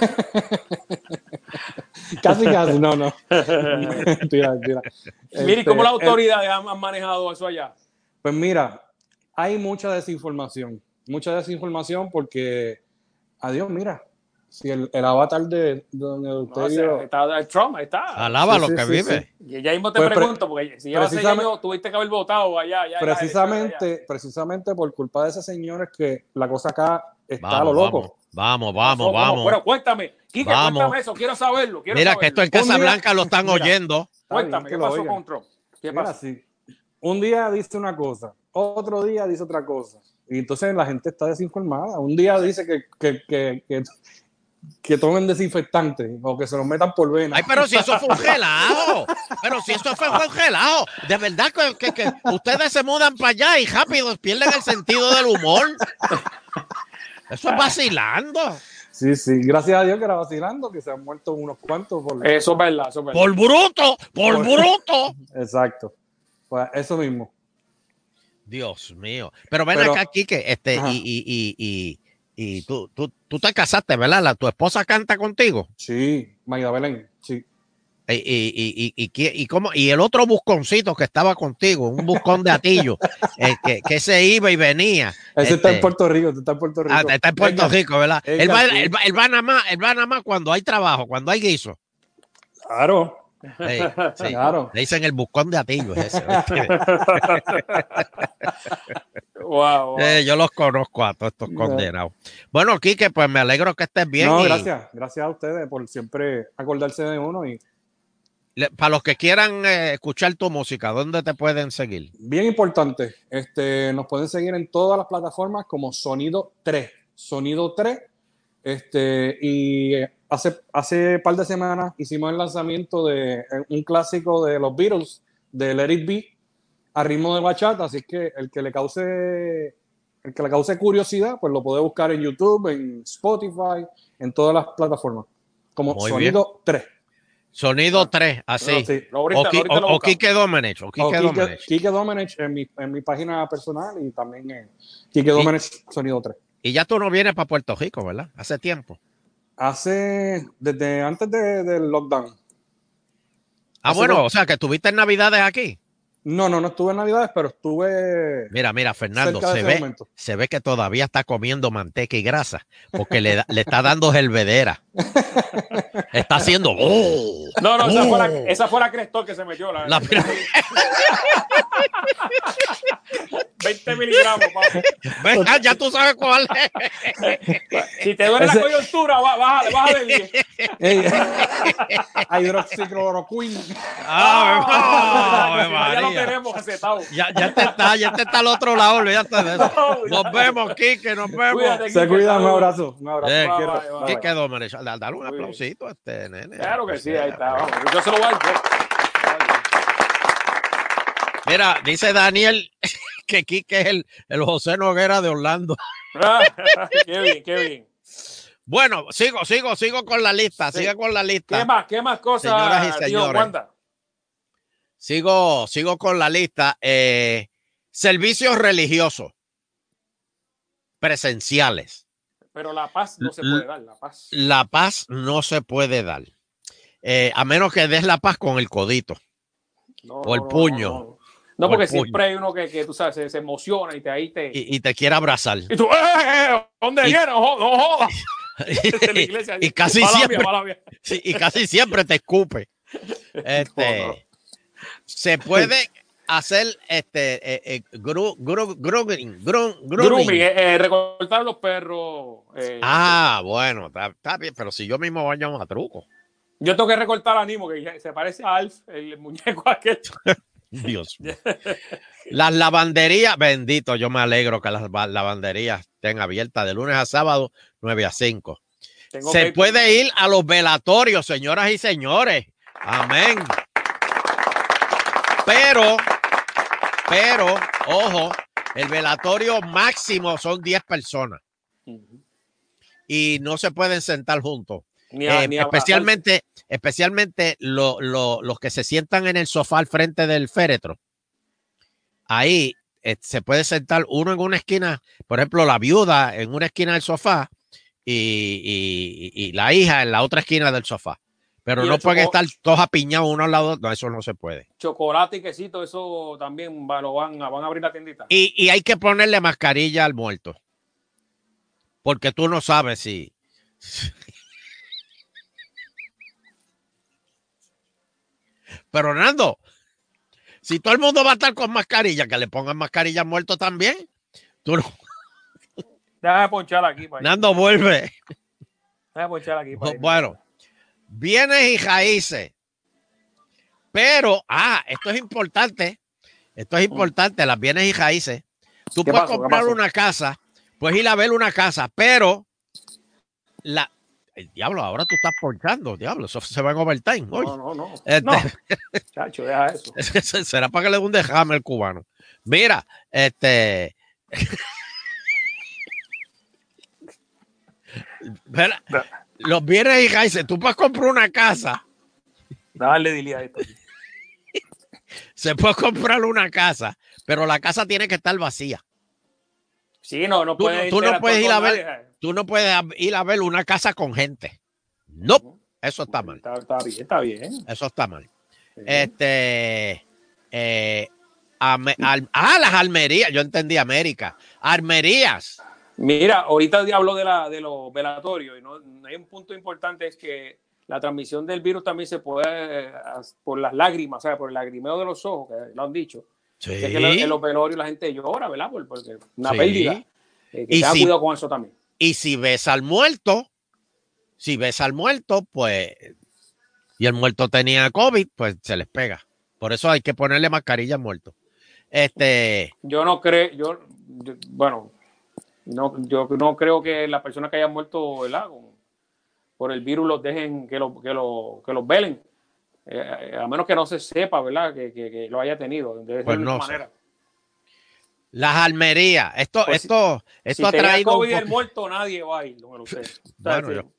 Casi, casi, no, no. Mentira, mentira. Mire, ¿cómo las autoridades han, han manejado eso allá? Pues mira, hay mucha desinformación, mucha desinformación porque, adiós, mira, si el, el avatar de Don Eleuterio... No, está el Trump, ahí está. Alaba sí, lo sí, que sí, vive. Sí. Y ya mismo te pues pregunto, porque si llevas seis años tuviste que haber votado allá. allá precisamente, allá. precisamente por culpa de ese señor es que la cosa acá está vamos, a lo loco. Vamos, vamos, ¿Cómo, vamos. cómo? Bueno, cuéntame. Quique, vamos. Cuéntame eso. Quiero saberlo. Quiero Mira, saberlo. que esto en Casa día, Blanca lo están mira, oyendo. Cuéntame, ¿qué pasó con Trump? ¿Qué mira, pasó? sí. Un día dice una cosa, otro día dice otra cosa. Y entonces la gente está desinformada. Un día dice que, que, que, que, que tomen desinfectantes o que se los metan por vena. Ay, pero si eso fue un gelado. Pero si eso fue un gelado. De verdad que, que, que ustedes se mudan para allá y rápido pierden el sentido del humor. Eso es vacilando. Sí, sí, gracias a Dios que era vacilando, que se han muerto unos cuantos. Por... Eso es verdad, eso es verdad. Por bruto, por, por... bruto. Exacto. Pues eso mismo. Dios mío. Pero ven Pero, acá, Quique, este, y, y, y, y, y tú, tú, tú te casaste, ¿verdad? La, ¿Tu esposa canta contigo? Sí, Maida Belén, sí. Y, y, y, y, y, y, ¿cómo? Y el otro busconcito que estaba contigo, un buscón de Atillo, eh, que, que se iba y venía. Ese este, está en Puerto Rico, está en Puerto Rico. Ah, está en Puerto Venga, Rico, ¿verdad? Él va, sí. él, va, él va nada más, él va nada más cuando hay trabajo, cuando hay guiso. Claro. Sí, sí. Claro. Le dicen el buscón de Atillo, es ese. Wow, wow. Eh, yo los conozco a todos estos condenados. Bueno, Quique, pues me alegro que estés bien. No, y... gracias. Gracias a ustedes por siempre acordarse de uno. Y para los que quieran eh, escuchar tu música, ¿dónde te pueden seguir? Bien importante, este, nos pueden seguir en todas las plataformas como Sonido tres. Sonido tres. Este, y hace, hace par de semanas hicimos el lanzamiento de un clásico de los Beatles, de Let It Be, a ritmo de bachata, así que el que le cause el que le cause curiosidad, pues lo puede buscar en YouTube, en Spotify, en todas las plataformas, como Muy Sonido bien. tres. Sonido ah, tres, así. No, sí. ahorita, o, ahorita o, o Quique Domenech. O Quique Domenech. Quique Domenech en mi, en mi página personal y también en Quique Domenech Sonido tres. Y ya tú no vienes para Puerto Rico, ¿verdad? Hace tiempo. Hace, desde antes de, del lockdown. Ah, Hace bueno, dos... o sea, que estuviste en Navidades aquí. No, no, no estuve en Navidades, pero estuve... Mira, mira, Fernando, se ve, se ve que todavía está comiendo manteca y grasa, porque le, le está dando gelvedera. Está haciendo... Oh, no, no, oh. esa, fue la, esa fue la Crestor que se metió. La, la... veinte miligramos, papi. Venga, ya tú sabes cuál es. Si te duele Ese... la coyuntura, bájale, bájale el diez. Hidroxicloroquina. Ah, ah, ya lo tenemos recetado. Ya, ya te está, ya te está al otro lado, olvídate de eso. Nos vemos, Quique, nos vemos. Cuídate, Se cuida, un abrazo. Un abrazo. Eh, bye, bye, bye, Quique Domenech, dale un aplausito a este nene. Claro que sí, ahí está. Vamos. Yo se lo voy a dar. Mira, dice Daniel que Quique es el, el José Noguera de Orlando. Qué bien, qué bien. Bueno, sigo, sigo, sigo con la lista, sí. sigo con la lista. ¿Qué más, qué más cosas, señoras y señores? Tío Wanda? Sigo, sigo con la lista. Eh, servicios religiosos presenciales. Pero la paz no se puede dar, la paz. La paz no se puede dar. Eh, a menos que des la paz con el codito. No, o el puño. No, no. no porque siempre hay uno que, que tú sabes, se, se emociona y te ahí te... Y, y te quiere abrazar. Y tú, ¡eh, eh, eh! ¿Dónde vienes? No, no jodas. y, y casi mala siempre mía, mía. Sí, y casi siempre te escupe. Este, no, no. Se puede, hacer este eh, eh, gru, gru, grooming, gru, grooming. Grooming, eh, eh, recortar los perros. Eh, ah, bueno, está, está bien, pero si yo mismo baño a truco. Yo tengo que recortar a Nimo, que se parece a Alf, el muñeco aquel. Dios mío. Las lavanderías, bendito, yo me alegro que las lavanderías estén abiertas de lunes a sábado, nueve a cinco. Tengo Se puede ir a los velatorios, señoras y señores. Amén. Pero, pero, ojo, el velatorio máximo son diez personas. Uh-huh. Y no se pueden sentar juntos. Ni a, eh, ni a especialmente especialmente lo, lo, los que se sientan en el sofá al frente del féretro. Ahí eh, se puede sentar uno en una esquina, por ejemplo, la viuda en una esquina del sofá y, y, y la hija en la otra esquina del sofá. Pero no pueden estar todos apiñados uno al lado. No, eso no se puede. Chocolate y quesito, eso también va, lo van, van a abrir la tiendita. Y, y hay que ponerle mascarilla al muerto. Porque tú no sabes si... Pero Nando, si todo el mundo va a estar con mascarilla, que le pongan mascarilla al muerto también. Tú no... Déjame ponchar aquí. Para Nando, vuelve. Déjame ponchar aquí. Para bueno, bienes y raíces. Pero, ah, esto es importante. Esto es importante, las bienes y raíces. Tú puedes pasó, comprar una casa, puedes ir a ver una casa, pero la... El diablo, ahora tú estás ponchando, diablo, eso se va en overtime. No, hoy. no, no. Este... no. Chacho, deja eso. Será para que le dé un dejame el cubano. Mira, este... Mira, no. Los bienes y raíces, tú puedes comprar una casa. Dale, dile a esto. Se puede comprar una casa, pero la casa tiene que estar vacía. Sí, no, no tú, puedes tú no puedes ir a ver, nadie. Tú no puedes ir a ver una casa con gente. No, uh-huh. Eso está mal. Está, está bien, está bien. Eso está mal. Sí. Este, eh, ame, al, ah, las almerías. Yo entendí América. Armerías. Mira, ahorita hablo de la de los velatorios y no hay un punto importante, es que la transmisión del virus también se puede por las lágrimas, o sea, por el lagrimeo de los ojos, que lo han dicho. Sí. Es que en los velorios la gente llora, ¿verdad? Porque una sí. pérdida. Eh, que tenga si, cuidado con eso también. Y si ves al muerto, si ves al muerto, pues, y el muerto tenía COVID, pues se les pega. Por eso hay que ponerle mascarilla al muerto. Este. Yo no creo, yo, yo, bueno, no, yo no creo que las personas que hayan muerto, ¿verdad? Por el virus los dejen que, lo, que, lo, que los velen. Eh, a menos que no se sepa, ¿verdad? Que, que, que lo haya tenido. De pues esa no manera. Sé. Las almerías. Esto, pues esto, si, esto si ha traído. COVID el muerto, nadie va a ir. No me lo sé. Bueno, yo.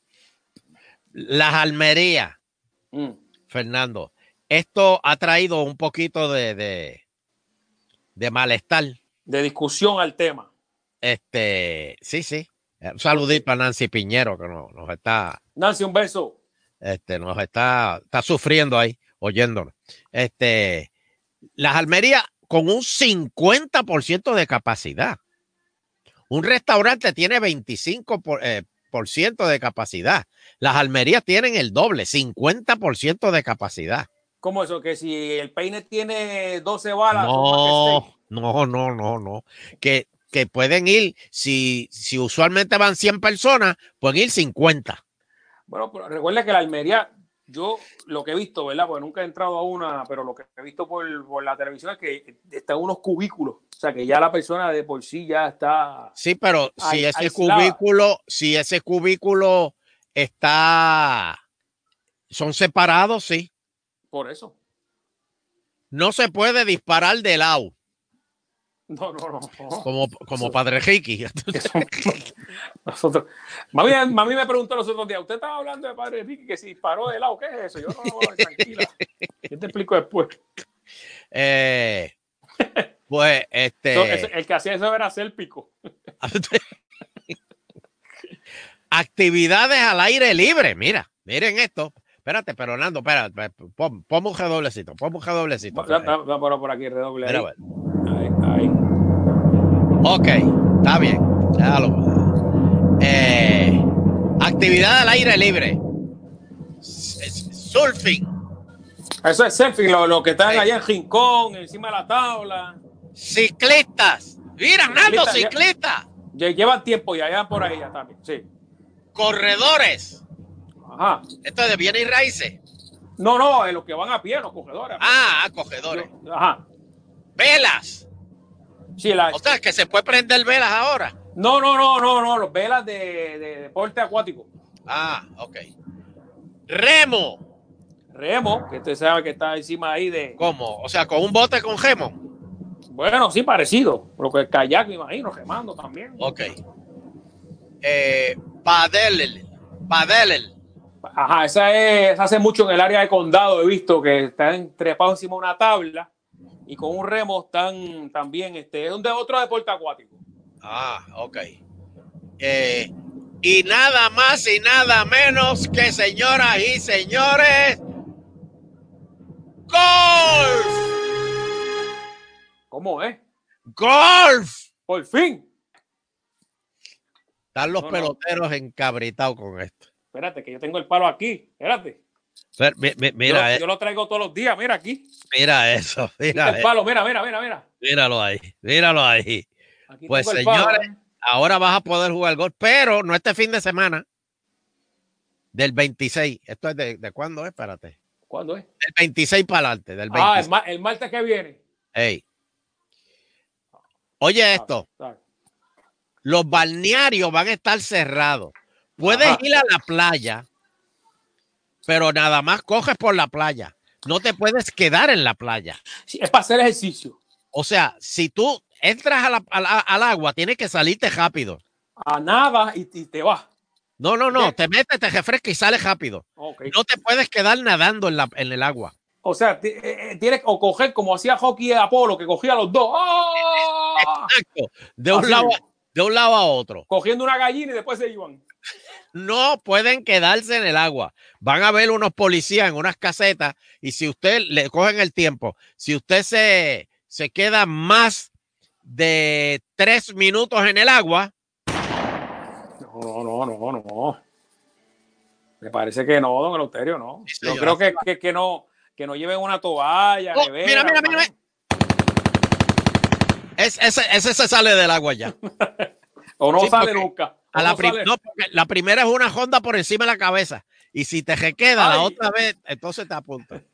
Las almerías, mm. Fernando. Esto ha traído un poquito de, de, de malestar. De discusión al tema. Este, sí, sí. Un saludito a Nancy Piñero, que nos, nos está. Nancy, un beso. Este, nos está, está sufriendo ahí, oyéndonos. Este, las almerías con un cincuenta por ciento de capacidad. Un restaurante tiene veinticinco por ciento eh, por ciento de capacidad. Las almerías tienen el doble, cincuenta por ciento de capacidad. ¿Cómo eso? Que si el peine tiene doce balas. No, no, no, no, no. Que, que pueden ir, si, si usualmente van cien personas, pueden ir cincuenta. Bueno, pero recuerda que la almería, yo lo que he visto, ¿verdad? Porque nunca he entrado a una, pero lo que he visto por, por la televisión es que están unos cubículos. O sea, que ya la persona de por sí ya está. Sí, pero si ese aislada. cubículo, si ese cubículo está, son separados, sí. Por eso. No se puede disparar de lado. No, no, no. Como, como eso, Padre Ricky. Eso, nosotros, mami, mami me preguntó los otros días, ¿usted estaba hablando de Padre Ricky que si disparó de lado? ¿Qué es eso? Yo no, no, tranquila. Yo te explico después. Eh, pues, este... So, ese, el que hacía eso era Sélpico. Actividades al aire libre. Mira, miren esto. Espérate, pero Nando, espérate, pon, pon un redoblecito, pon un redoblecito. Va, va, va, por, por aquí, redoble. Mira, ahí. Ahí, ahí. Ok, está bien. Déjalo. Eh, actividad al aire libre. Surfing. Eso es surfing, lo, lo que están sí. allá en Rincón, encima de la tabla. Ciclistas. Mira, Nando, ciclistas. Ya, llevan tiempo ya, ya por ahí ya también, sí. Corredores. Ajá. Esto es de bienes y raíces. No, no, es los que van a pie, los cogedores. Ah, cogedores. Yo, ajá. Velas. Sí, la, o sea, que se puede prender velas ahora. No, no, no, no, no, los velas de, de deporte acuático. Ah, ok. Remo. Remo, que usted sabe que está encima ahí de... ¿Cómo? O sea, con un bote con remo. Bueno, sí, parecido. Lo que es kayak, me imagino, remando también. Ok. Eh, padel. Padel. Ajá, esa, es, esa hace mucho en el área de condado. He visto que están trepados encima de una tabla y con un remo están también, este, es un de otro deporte acuático. Ah, ok. Eh, y nada más y nada menos que, señoras y señores, golf. ¿Cómo es? Golf. Por fin. Están los no, peloteros no. encabritados con esto. Espérate, que yo tengo el palo aquí. Espérate. Pero, mi, mi, mira, yo, yo lo traigo todos los días. Mira aquí. Mira eso. Mira el palo. Mira, mira, mira, mira. Míralo ahí. Míralo ahí. Aquí pues señores, palo, ¿eh? Ahora vas a poder jugar golf, pero no este fin de semana. Del veintiséis. ¿Esto es de, de cuándo es? Espérate. ¿Cuándo es? Del veintiséis para adelante. Del ah, el, ma el martes que viene. Hey. Oye esto. Ah, los balnearios van a estar cerrados. Puedes Ajá. ir a la playa, pero nada más coges por la playa. No te puedes quedar en la playa. Sí, es para hacer ejercicio. O sea, si tú entras a la, a la, al agua, tienes que salirte rápido. A nada y, y te vas. No, no, no. Te metes, te refrescas y sales rápido. Okay. No te puedes quedar nadando en, la, en el agua. O sea, tienes o coger como hacía Hockey de Apolo, que cogía los dos. ¡Oh! Exacto. De un, lado, de un lado a otro. Cogiendo una gallina y después se iban. No pueden quedarse en el agua. Van a ver unos policías en unas casetas y si usted le cogen el tiempo, si usted se, se queda más de tres minutos en el agua. No, no, no, no, no. Me parece que no, don Eleuterio, no. Sí, Yo creo que, que, que no, que no lleven una toalla. Oh, nevera, mira, mira, mira. Es, ese, ese se sale del agua ya. o no sí, sale nunca. A la, no prim sale. no, porque la primera es una Honda por encima de la cabeza. Y si te requeda Ay. la otra vez, entonces te apunta.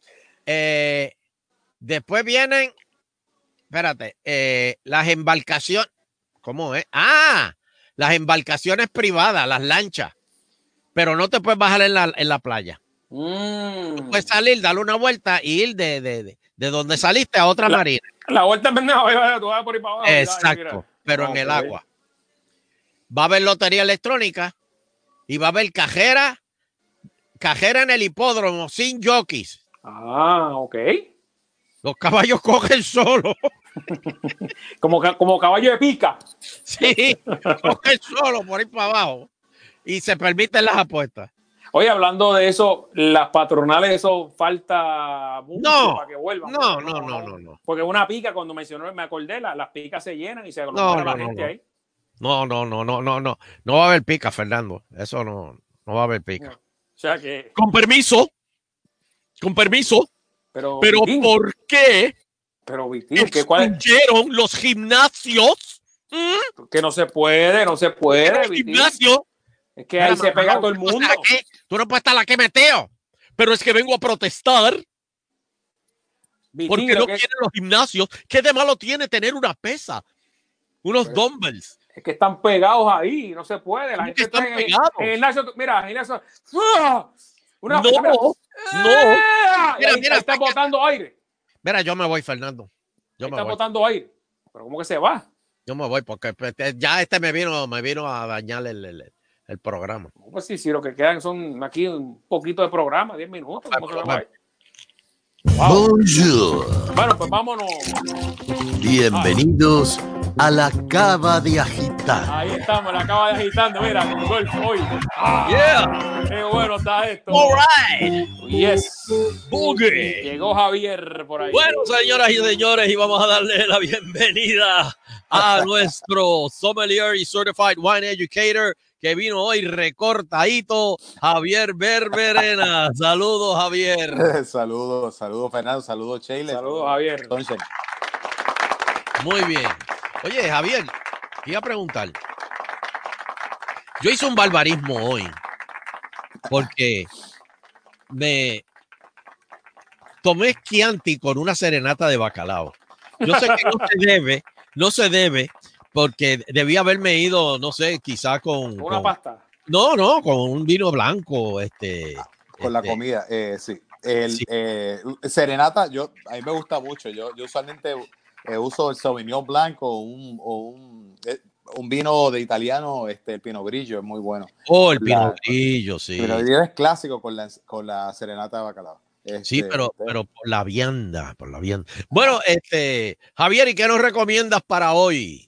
eh, después vienen, espérate, eh, las embarcaciones. ¿Cómo es? Ah, las embarcaciones privadas, las lanchas. Pero no te puedes bajar en la, en la playa. Mm. Tú puedes salir, darle una vuelta y ir de, de, de, de donde saliste a otra la, marina. La vuelta en Mendoza, tú vas por ahí para abajo. Exacto, mira. pero okay. en el agua. Va a haber lotería electrónica y va a haber cajera, cajera en el hipódromo sin jockeys. Ah, ok. Los caballos cogen solo. como, como caballo de pica. Sí, cogen solo por ir para abajo. Y se permiten las apuestas. Oye, hablando de eso, las patronales, eso falta mucho no, para que vuelvan. No, no, no, no, no. Porque una pica, cuando mencionó, me acordé, las, las picas se llenan y se aglomera no, no, la no, gente no. ahí. No, no, no, no, no, no. No va a haber pica, Fernando. Eso no, no va a haber pica. No. O sea que. Con permiso. Con permiso. Pero, pero Vitín, ¿por qué? Pero, Vitín, ¿qué cuál excluyeron los gimnasios? ¿Mm? Que no se puede, no se puede. Los gimnasios. Es que ahí se pega todo el mundo. Tú no puedes estar la que meteo. Pero es que vengo a protestar. Vitín, porque no que... quieren los gimnasios. ¿Qué de malo tiene tener una pesa? Unos pero, dumbbells. Es que están pegados ahí. No se puede. La gente están está pegados. En el gimnasio, mira, el gimnasio. Una, no, mira, no. Mira, mira, mira, está botando aire. Mira, yo me voy, Fernando. Yo ahí me está voy. botando aire. Pero ¿cómo que se va? Yo me voy porque ya este me vino, me vino a dañar el, el, el programa. Pues sí, sí, lo que quedan son aquí un poquito de programa, diez minutos. ¿Cómo se va? Wow. Bonjour. Bueno, pues vámonos. Bienvenidos ah. a la Cava de Agitar. Ahí estamos, la Cava de Agitando, mira, con golf hoy. Ah, yeah. Qué bueno está esto. All right. Yes. Boogie. Llegó Javier por ahí. Bueno, señoras y señores, y vamos a darle la bienvenida a nuestro sommelier y certified wine educator, que vino hoy recortadito, Javier Berberena. Saludos, Javier. Saludos, saludos, Fernando, saludos, Sheila. Saludos, Javier. Entonces. Muy bien. Oye, Javier, te iba a preguntar. Yo hice un barbarismo hoy porque me tomé Chianti con una serenata de bacalao. Yo sé que no se debe, no se debe, porque debía haberme ido, no sé, quizá con... Una con, pasta. No, no, con un vino blanco, este... Con este, la comida, eh, sí. El, sí. Eh, serenata, yo, a mí me gusta mucho. Yo, yo usualmente eh, uso el Sauvignon Blanco o un, o un, eh, un vino de italiano, este, el Pinot Grigio, es muy bueno. Oh, el Pinot Grigio, sí. El Pinot Grigio es clásico con la, con la serenata de bacalao. Este, sí, pero, este. pero por la vianda, por la vianda. Bueno, este, Javier, ¿y qué nos recomiendas para hoy?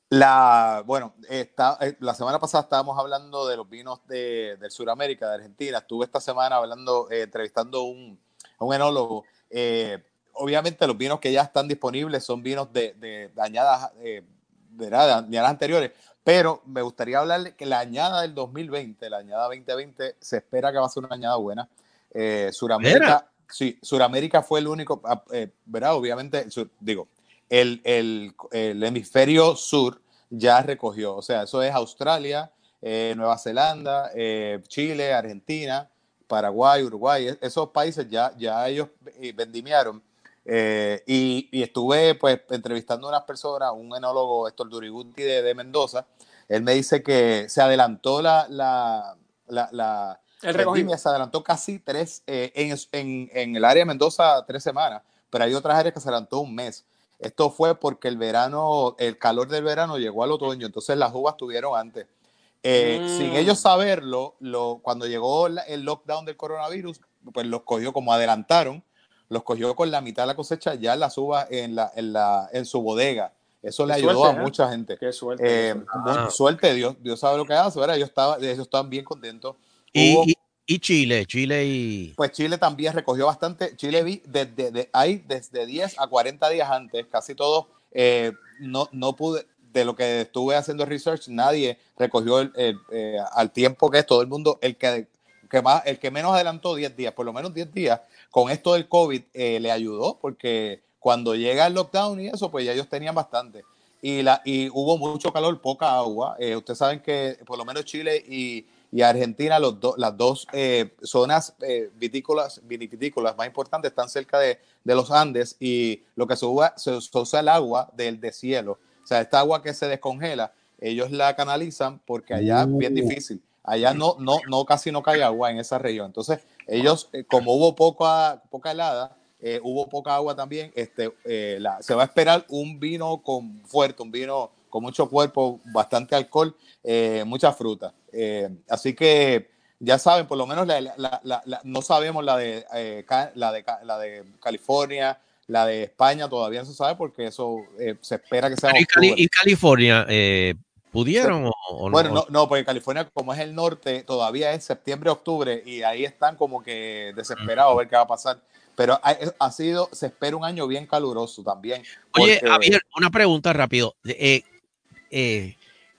La, bueno, está, la semana pasada estábamos hablando de los vinos de, de Sudamérica, de Argentina. Estuve esta semana hablando, eh, entrevistando un, a un enólogo. Eh, obviamente los vinos que ya están disponibles son vinos de, de, de añadas, eh, de, nada, de añadas anteriores, pero me gustaría hablarle que la añada del dos mil veinte, la añada veinte veinte, se espera que va a ser una añada buena. Eh, Sudamérica, sí, Sudamérica fue el único, eh, ¿verdad? Obviamente, sur, digo, El, el, el hemisferio sur ya recogió, o sea, eso es Australia, eh, Nueva Zelanda, eh, Chile, Argentina, Paraguay, Uruguay, esos países ya, ya ellos vendimiaron. Eh, y, y estuve pues entrevistando a unas personas, un enólogo, Héctor Duriguti de, de Mendoza. Él me dice que se adelantó la, la, la, la el recogido. Se adelantó casi tres, eh, en, en, en el área de Mendoza tres semanas, pero hay otras áreas que se adelantó un mes. Esto fue porque el verano, el calor del verano llegó al otoño, entonces las uvas tuvieron antes. Eh, mm. Sin ellos saberlo, lo, cuando llegó la, el lockdown del coronavirus, pues los cogió, como adelantaron, los cogió con la mitad de la cosecha ya las uvas en, la, en, la, en su bodega. Eso Qué le ayudó suerte, a ¿eh? mucha gente. Qué suerte. Eh, ah. Suerte, Dios, Dios sabe lo que hace. ¿Verdad? Ellos, estaba, ellos estaban bien contentos. Y, Hubo, y, y Chile, Chile y... Pues Chile también recogió bastante. Chile vi desde de, ahí desde diez a cuarenta días antes, casi todos, eh, no, no pude, de lo que estuve haciendo research, nadie recogió el, el, eh, al tiempo que es todo el mundo, el que, que más, el que menos adelantó diez días, por lo menos diez días, con esto del COVID eh, le ayudó, porque cuando llega el lockdown y eso, pues ya ellos tenían bastante. Y, la, y hubo mucho calor, poca agua. Eh, ustedes saben que por lo menos Chile y y Argentina, los do, las dos eh, zonas eh, vitícolas, vitivitícolas más importantes están cerca de, de los Andes, y lo que se usa, se, se usa el agua del deshielo. O sea, esta agua que se descongela, ellos la canalizan porque allá es bien difícil. Allá no, no, no, casi no cae agua en esa región. Entonces, ellos, eh, como hubo poca, poca helada, eh, hubo poca agua también, este, eh, la, se va a esperar un vino con fuerte, un vino con mucho cuerpo, bastante alcohol, eh, mucha fruta. Eh, así que ya saben, por lo menos la, la, la, la, no sabemos la de, eh, la, de, la de California, la de España todavía no se sabe porque eso eh, se espera que sea en octubre. ¿Y California eh, pudieron o, o bueno, no? no? No, porque California, como es el norte, todavía es septiembre, octubre, y ahí están como que desesperados a ver qué va a pasar. Pero ha, ha sido, se espera un año bien caluroso también. Oye, porque... Javier, una pregunta rápido. Eh, eh,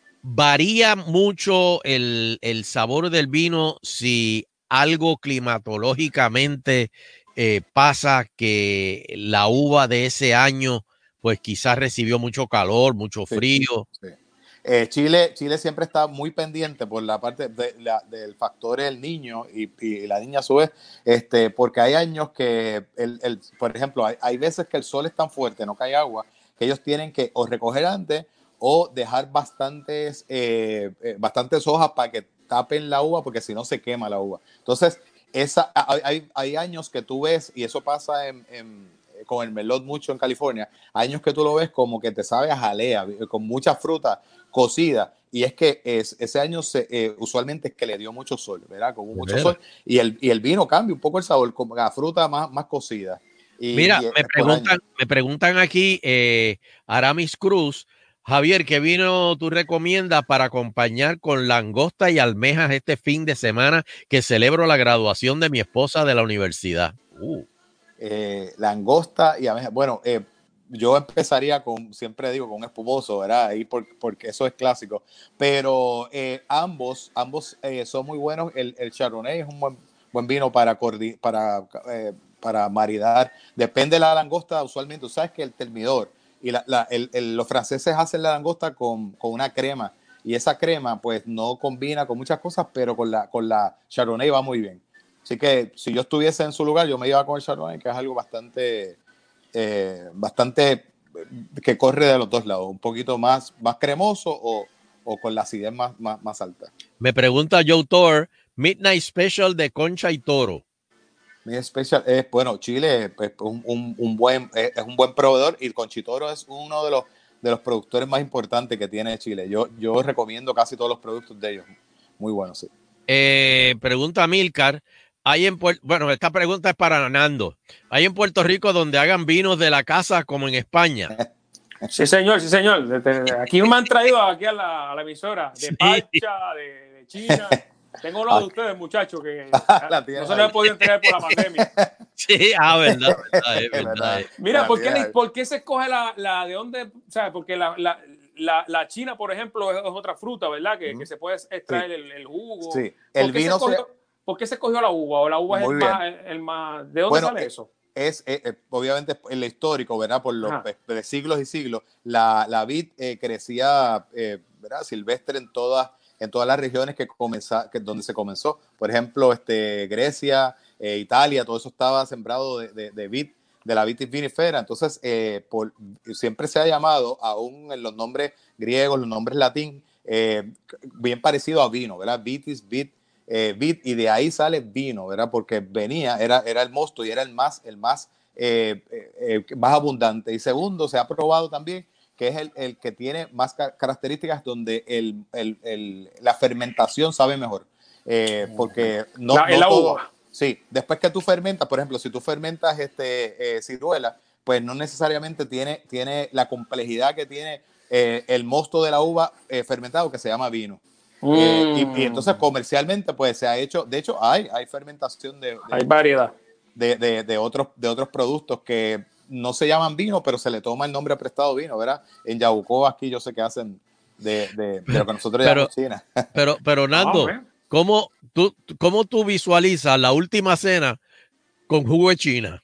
¿Varía mucho el, el sabor del vino si algo climatológicamente eh, pasa que la uva de ese año pues quizás recibió mucho calor, mucho frío? Sí, sí. Eh, Chile, Chile siempre está muy pendiente por la parte de la, del factor el niño y, y la niña a su vez, este, porque hay años que, el, el, por ejemplo, hay, hay veces que el sol es tan fuerte, no cae agua, que ellos tienen que o recoger antes o dejar bastantes, eh, eh, bastantes hojas para que tapen la uva, porque si no se quema la uva. Entonces, esa, hay, hay años que tú ves, y eso pasa en, en, con el Merlot mucho en California, hay años que tú lo ves como que te sabe a jalea, con mucha fruta cocida, y es que es, ese año se, eh, usualmente es que le dio mucho sol, ¿verdad? Con mucho sol, y el, y el vino cambia un poco el sabor, con la fruta más, más cocida. Y, Mira, y me, preguntan, me preguntan aquí, eh, Aramis Cruz, Javier, ¿qué vino tú recomiendas para acompañar con langosta y almejas este fin de semana que celebro la graduación de mi esposa de la universidad? Uh. Eh, langosta y almejas. Bueno, eh, yo empezaría con, siempre digo, con un espumoso, ¿verdad? Ahí por, porque eso es clásico. Pero eh, ambos, ambos eh, son muy buenos. El, el Chardonnay es un buen, buen vino para, para, eh, para maridar. Depende de la langosta, usualmente. Tú sabes que el termidor y la, la, el, el, los franceses hacen la langosta con, con una crema. Y esa crema, pues, no combina con muchas cosas, pero con la, con la Chardonnay va muy bien. Así que si yo estuviese en su lugar, yo me iba con el Chardonnay, que es algo bastante, eh, bastante que corre de los dos lados, un poquito más, más cremoso o, o con la acidez más, más, más alta. Me pregunta Joe Thor, Midnight Special de Concha y Toro. Midnight Special es, bueno, Chile es un, un, un buen, es un buen proveedor y Conchitoro es uno de los de los productores más importantes que tiene Chile. Yo, yo recomiendo casi todos los productos de ellos. Muy buenos, sí. Eh, pregunta Milcar. Hay en Puerto, bueno, esta pregunta es para Nando. ¿Hay en Puerto Rico donde hagan vinos de la casa como en España? Sí, señor, sí, señor. Aquí me han traído aquí a la, a la emisora de Pacha, de, de China. Tengo uno de ustedes, muchachos, que no se lo he podido entregar por la pandemia. Sí, ah, verdad, verdad, es verdad. Mira, ¿por qué, ¿por qué se escoge la, la de dónde? ¿Sabes? Porque la, la, la, la china, por ejemplo, es, es otra fruta, ¿verdad? Que, mm. que se puede extraer sí. el, el jugo. Sí, el ¿Por vino se escogió, se... ¿Por qué se escogió la uva? ¿O la uva es el más, el, el más... ¿De dónde bueno, sale eso? Es, es, es obviamente en lo histórico, ¿verdad? Por los de siglos y siglos, la, la vid eh, crecía, eh, ¿verdad? Silvestre en todas en todas las regiones que comenzó, que donde se comenzó. Por ejemplo, este, Grecia, eh, Italia, todo eso estaba sembrado de, de, de vid, de la vitis vinifera. Entonces, eh, por, siempre se ha llamado, aún en los nombres griegos, los nombres latín, eh, bien parecido a vino, ¿verdad? Vitis, vid, eh, vid, y de ahí sale vino, ¿verdad? Porque venía, era, era el mosto y era el más, el más, eh, eh, más abundante. Y segundo, se ha probado también que es el, el que tiene más ca características donde el, el, el, la fermentación sabe mejor. Eh, porque no, la, no la todo. Uva. Sí, después que tú fermentas, por ejemplo, si tú fermentas este, eh, ciruela, pues no necesariamente tiene, tiene la complejidad que tiene eh, el mosto de la uva eh, fermentado, que se llama vino. Mm. Eh, y, y entonces comercialmente, pues se ha hecho, de hecho, hay, hay fermentación de, de hay variedad de, de, de, otros, de otros productos que no se llaman vino, pero se le toma el nombre prestado vino, ¿verdad? En Yabucoa aquí yo sé que hacen de, de, de lo que nosotros pero, llamamos China. Pero, pero Nando, oh, ¿cómo, tú, ¿cómo tú visualizas la última cena con jugo de China?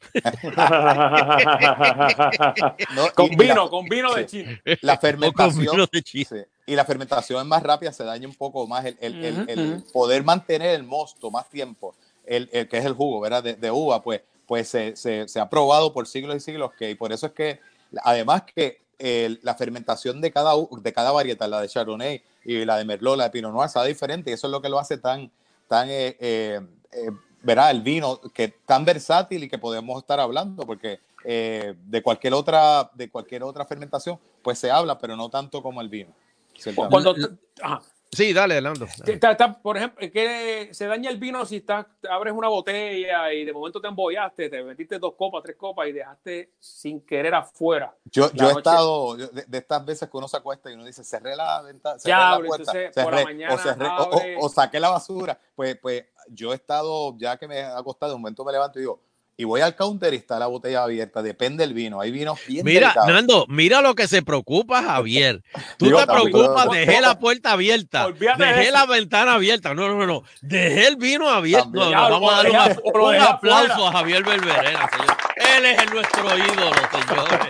no, con y, vino, y la, con vino de China. La fermentación. Vino de China. Sí, y la fermentación es más rápida, se daña un poco más el, el, el, el, el poder mantener el mosto más tiempo, el, el que es el jugo, ¿verdad? De, de uva, pues. pues se, se, se ha probado por siglos y siglos que, y por eso es que, además que eh, la fermentación de cada, de cada varietal, la de Chardonnay y la de Merlot, la de Pinot Noir, está diferente, y eso es lo que lo hace tan, tan eh, eh, eh, verá, el vino, que tan versátil y que podemos estar hablando, porque eh, de cualquier otra, de cualquier otra fermentación, pues se habla, pero no tanto como el vino. Cuando, ajá. Sí, dale, Nando. Está, está, por ejemplo, que se daña el vino si estás, abres una botella y de momento te embollaste, te metiste dos copas, tres copas y dejaste sin querer afuera. Yo, yo he estado, de, de estas veces que uno se acuesta y uno dice, cerré la ventana, cerré ya, la abre, puerta, entonces, cerré, por la mañana o, cerré, o, o, o saqué la basura. Pues, pues yo he estado, ya que me he acostado, de un momento me levanto y digo, y voy al counter y está la botella abierta. Depende del vino. Hay vinos bien Mira, delicados. Nando, mira lo que se preocupa Javier. Tú Digo, te preocupas, dejé la puerta abierta, Olvídate dejé de la ventana abierta. No, no, no. Dejé el vino abierto. No, no, vamos a darle una, un aplauso fuera. a Javier Belverena, señor. Él es nuestro ídolo, señores.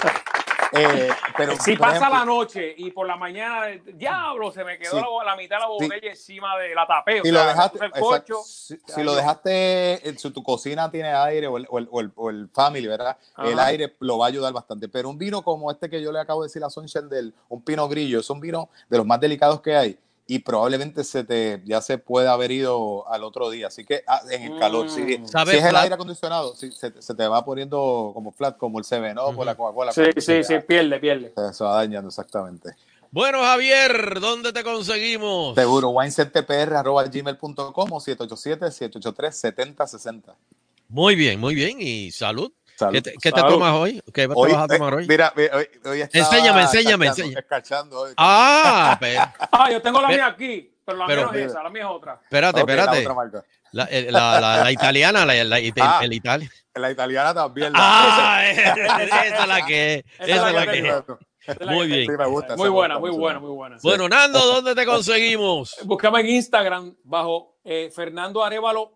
Eh, pero si pasa ejemplo, la noche y por la mañana, diablo, se me quedó sí, la, la mitad de la botella sí. encima de la tapeo. Si, o lo, sea, dejaste, el cocho, si, si lo dejaste, si tu cocina tiene aire o el, o el, o el, o el family, ¿verdad? Ajá. El aire lo va a ayudar bastante. Pero un vino como este que yo le acabo de decir a Sunshine, del, un Pinot Grillo, es un vino de los más delicados que hay. Y probablemente se te ya se puede haber ido al otro día. Así que ah, en el calor, mm. si, si es el aire acondicionado, si, se, se te va poniendo como flat, como el Seven Up, uh-huh. la Coca-Cola. Sí, sí, sí, pierde, pierde. Se va dañando, exactamente. Bueno, Javier, ¿dónde te conseguimos? Seguro, winecentpr arroba gmail punto com o siete ocho siete, siete ocho tres, siete cero seis cero. Muy bien, muy bien. Y salud. Salud. ¿Qué, te, ¿qué te tomas hoy? ¿Qué hoy, vas a tomar hoy? Mira, hoy, hoy enséñame, enséñame, enséñame. Escarchando hoy. Ah, pero, ah, yo tengo la mía aquí. Pero la pero, mía no es esa, la mía es otra. Espérate, okay, espérate. La, otra marca. La, la, la, la italiana, la, la, la, ah, el Italia. La italiana también. La ah, esa es la que es. Esa es la que es. Muy bien. Sí, me gusta, muy buena, gusta muy buena, muy buena. Bueno, Nando, ¿dónde te conseguimos? Búscame en Instagram bajo eh, Fernando Arévalo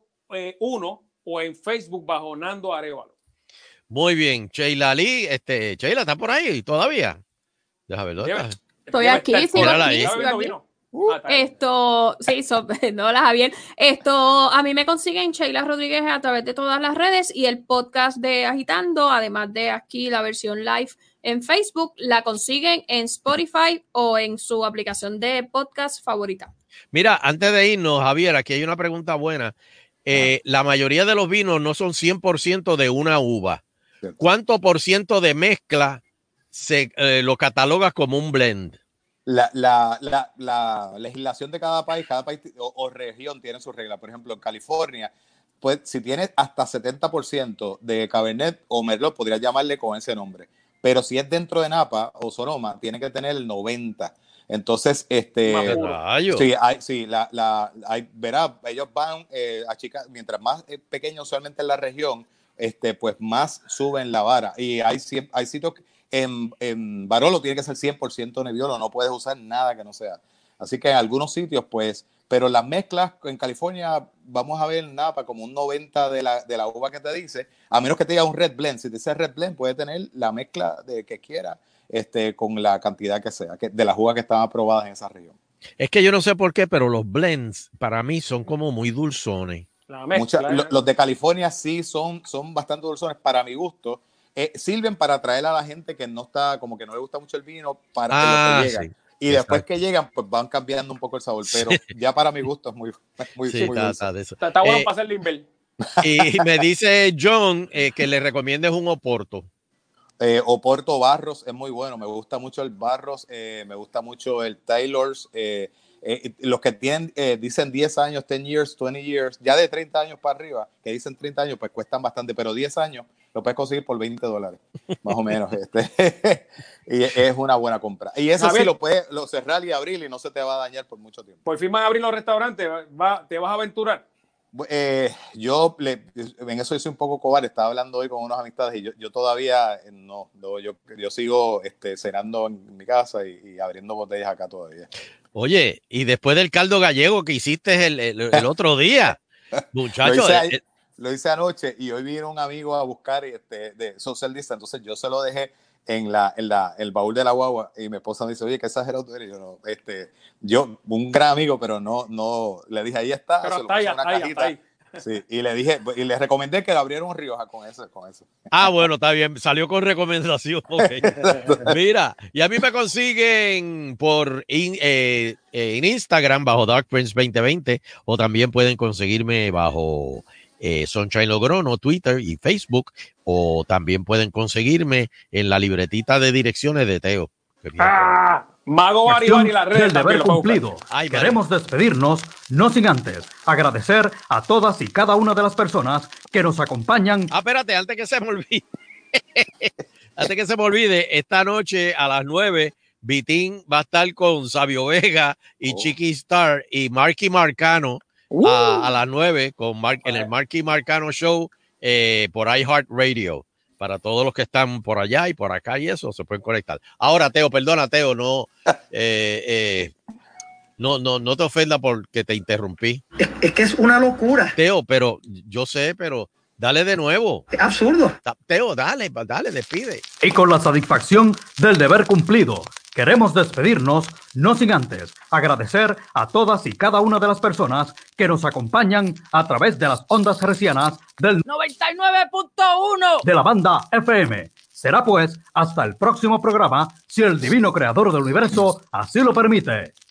uno eh, o en Facebook bajo Nando Arévalo. Muy bien. Sheila Lee, este, Sheila, ¿está por ahí todavía? Déjame ver, ¿dónde Debe, está? Estoy aquí, sigo Mírala aquí, ahí. sigo bebiendo aquí. vino? Uh, Ah, esto, sí, so, no la Javier. Esto, a mí me consiguen Sheila Rodríguez a través de todas las redes y el podcast de Agitando, además de aquí la versión live en Facebook, la consiguen en Spotify o en su aplicación de podcast favorita. Mira, antes de irnos, Javier, aquí hay una pregunta buena. Eh, la mayoría de los vinos no son cien por ciento de una uva. ¿Cuánto por ciento de mezcla se eh, lo catalogas como un blend? La, la, la, la legislación de cada país, cada país o, o región tiene sus reglas. Por ejemplo, en California, pues si tienes hasta setenta por ciento de Cabernet o Merlot, podrías llamarle con ese nombre. Pero si es dentro de Napa o Sonoma, tiene que tener el noventa. Entonces, este, sí, hay, sí, la, la, hay, verá, ellos van eh, a chicas, mientras más eh, pequeño usualmente en la región, este, pues más suben la vara. Y hay, hay sitios que En, en Barolo tiene que ser cien por ciento Nebbiolo, no puedes usar nada que no sea. Así que en algunos sitios, pues, pero las mezclas en California, vamos a ver Napa como un noventa de la, de la uva que te dice, a menos que te diga un red blend. Si te dice red blend, puede tener la mezcla de que quiera este, con la cantidad que sea, que, de las uvas que están aprobadas en esa región. Es que yo no sé por qué, pero los blends para mí son como muy dulzones. La mezcla, Mucha, lo, los de California sí son, son bastante dulzones para mi gusto. Eh, sirven para atraer a la gente que no está, como que no le gusta mucho el vino, para ah, que llegan. Sí, y exacto. después que llegan, pues van cambiando un poco el sabor. Pero sí, ya para mi gusto es muy, muy, sí, muy está, dulce. Está, de eso. está, está bueno eh, para hacer Limber. Y me dice John eh, que le recomiendes un Oporto. Eh, Oporto Barros es muy bueno. Me gusta mucho el Barros, eh, me gusta mucho el Taylor's. Eh, eh, los que tienen, eh, dicen diez años, diez years, veinte years, ya de treinta años para arriba, que dicen treinta años, pues cuestan bastante, pero diez años lo puedes conseguir por veinte dólares, más o menos. Este. Y es una buena compra. Y eso sí lo puedes lo cerrar y abrir y no se te va a dañar por mucho tiempo. Por fin van a abrir los restaurantes, va, ¿te vas a aventurar? Eh, yo le, en eso yo soy un poco cobarde. Estaba hablando hoy con unas amistades y yo, yo todavía no, no yo, yo sigo este, cenando en mi casa y, y abriendo botellas acá todavía. Oye, y después del caldo gallego que hiciste el, el, el otro día, muchachos. lo, hice el, lo hice anoche y hoy vino un amigo a buscar este, de social distance, entonces yo se lo dejé en la, en la el baúl de la guagua y mi esposa me dice, oye, qué exagerado tú eres. Y yo, no, este, yo, un gran amigo, pero no, no, le dije, ahí está, pero se está lo ahí, puse en una ahí, cajita. Ahí. Sí, y le dije, y le recomendé que le abriera un Rioja con eso, con eso. Ah, bueno, está bien, salió con recomendación. Okay. Mira, y a mí me consiguen por in, eh, eh, en Instagram bajo Dark Prince veinte veinte o también pueden conseguirme bajo eh, Sunshine Logrono, Twitter y Facebook, o también pueden conseguirme en la libretita de direcciones de Teo. Ah, Mago Bari Bari, las redes el deber cumplido. Ay, queremos despedirnos, no sin antes agradecer a todas y cada una de las personas que nos acompañan. Ah, espérate, antes que se me olvide, antes que se me olvide, esta noche a las nueve, Vitín va a estar con Sabio Vega y oh. Chiqui Star y Marky Marcano uh. a, a las nueve con Mar en el Marky Marcano Show eh, por iHeartRadio. Para todos los que están por allá y por acá y eso, se pueden conectar. Ahora, Teo, perdona, Teo, no, eh, eh, no, no, no te ofenda porque te interrumpí. Es, es que es una locura. Teo, pero yo sé, pero dale de nuevo. Es absurdo. Teo, dale, dale, despide. Y con la satisfacción del deber cumplido, queremos despedirnos, no sin antes agradecer a todas y cada una de las personas que nos acompañan a través de las ondas hercianas del noventa y nueve punto uno de la banda F M. Será pues hasta el próximo programa, si el divino creador del universo así lo permite.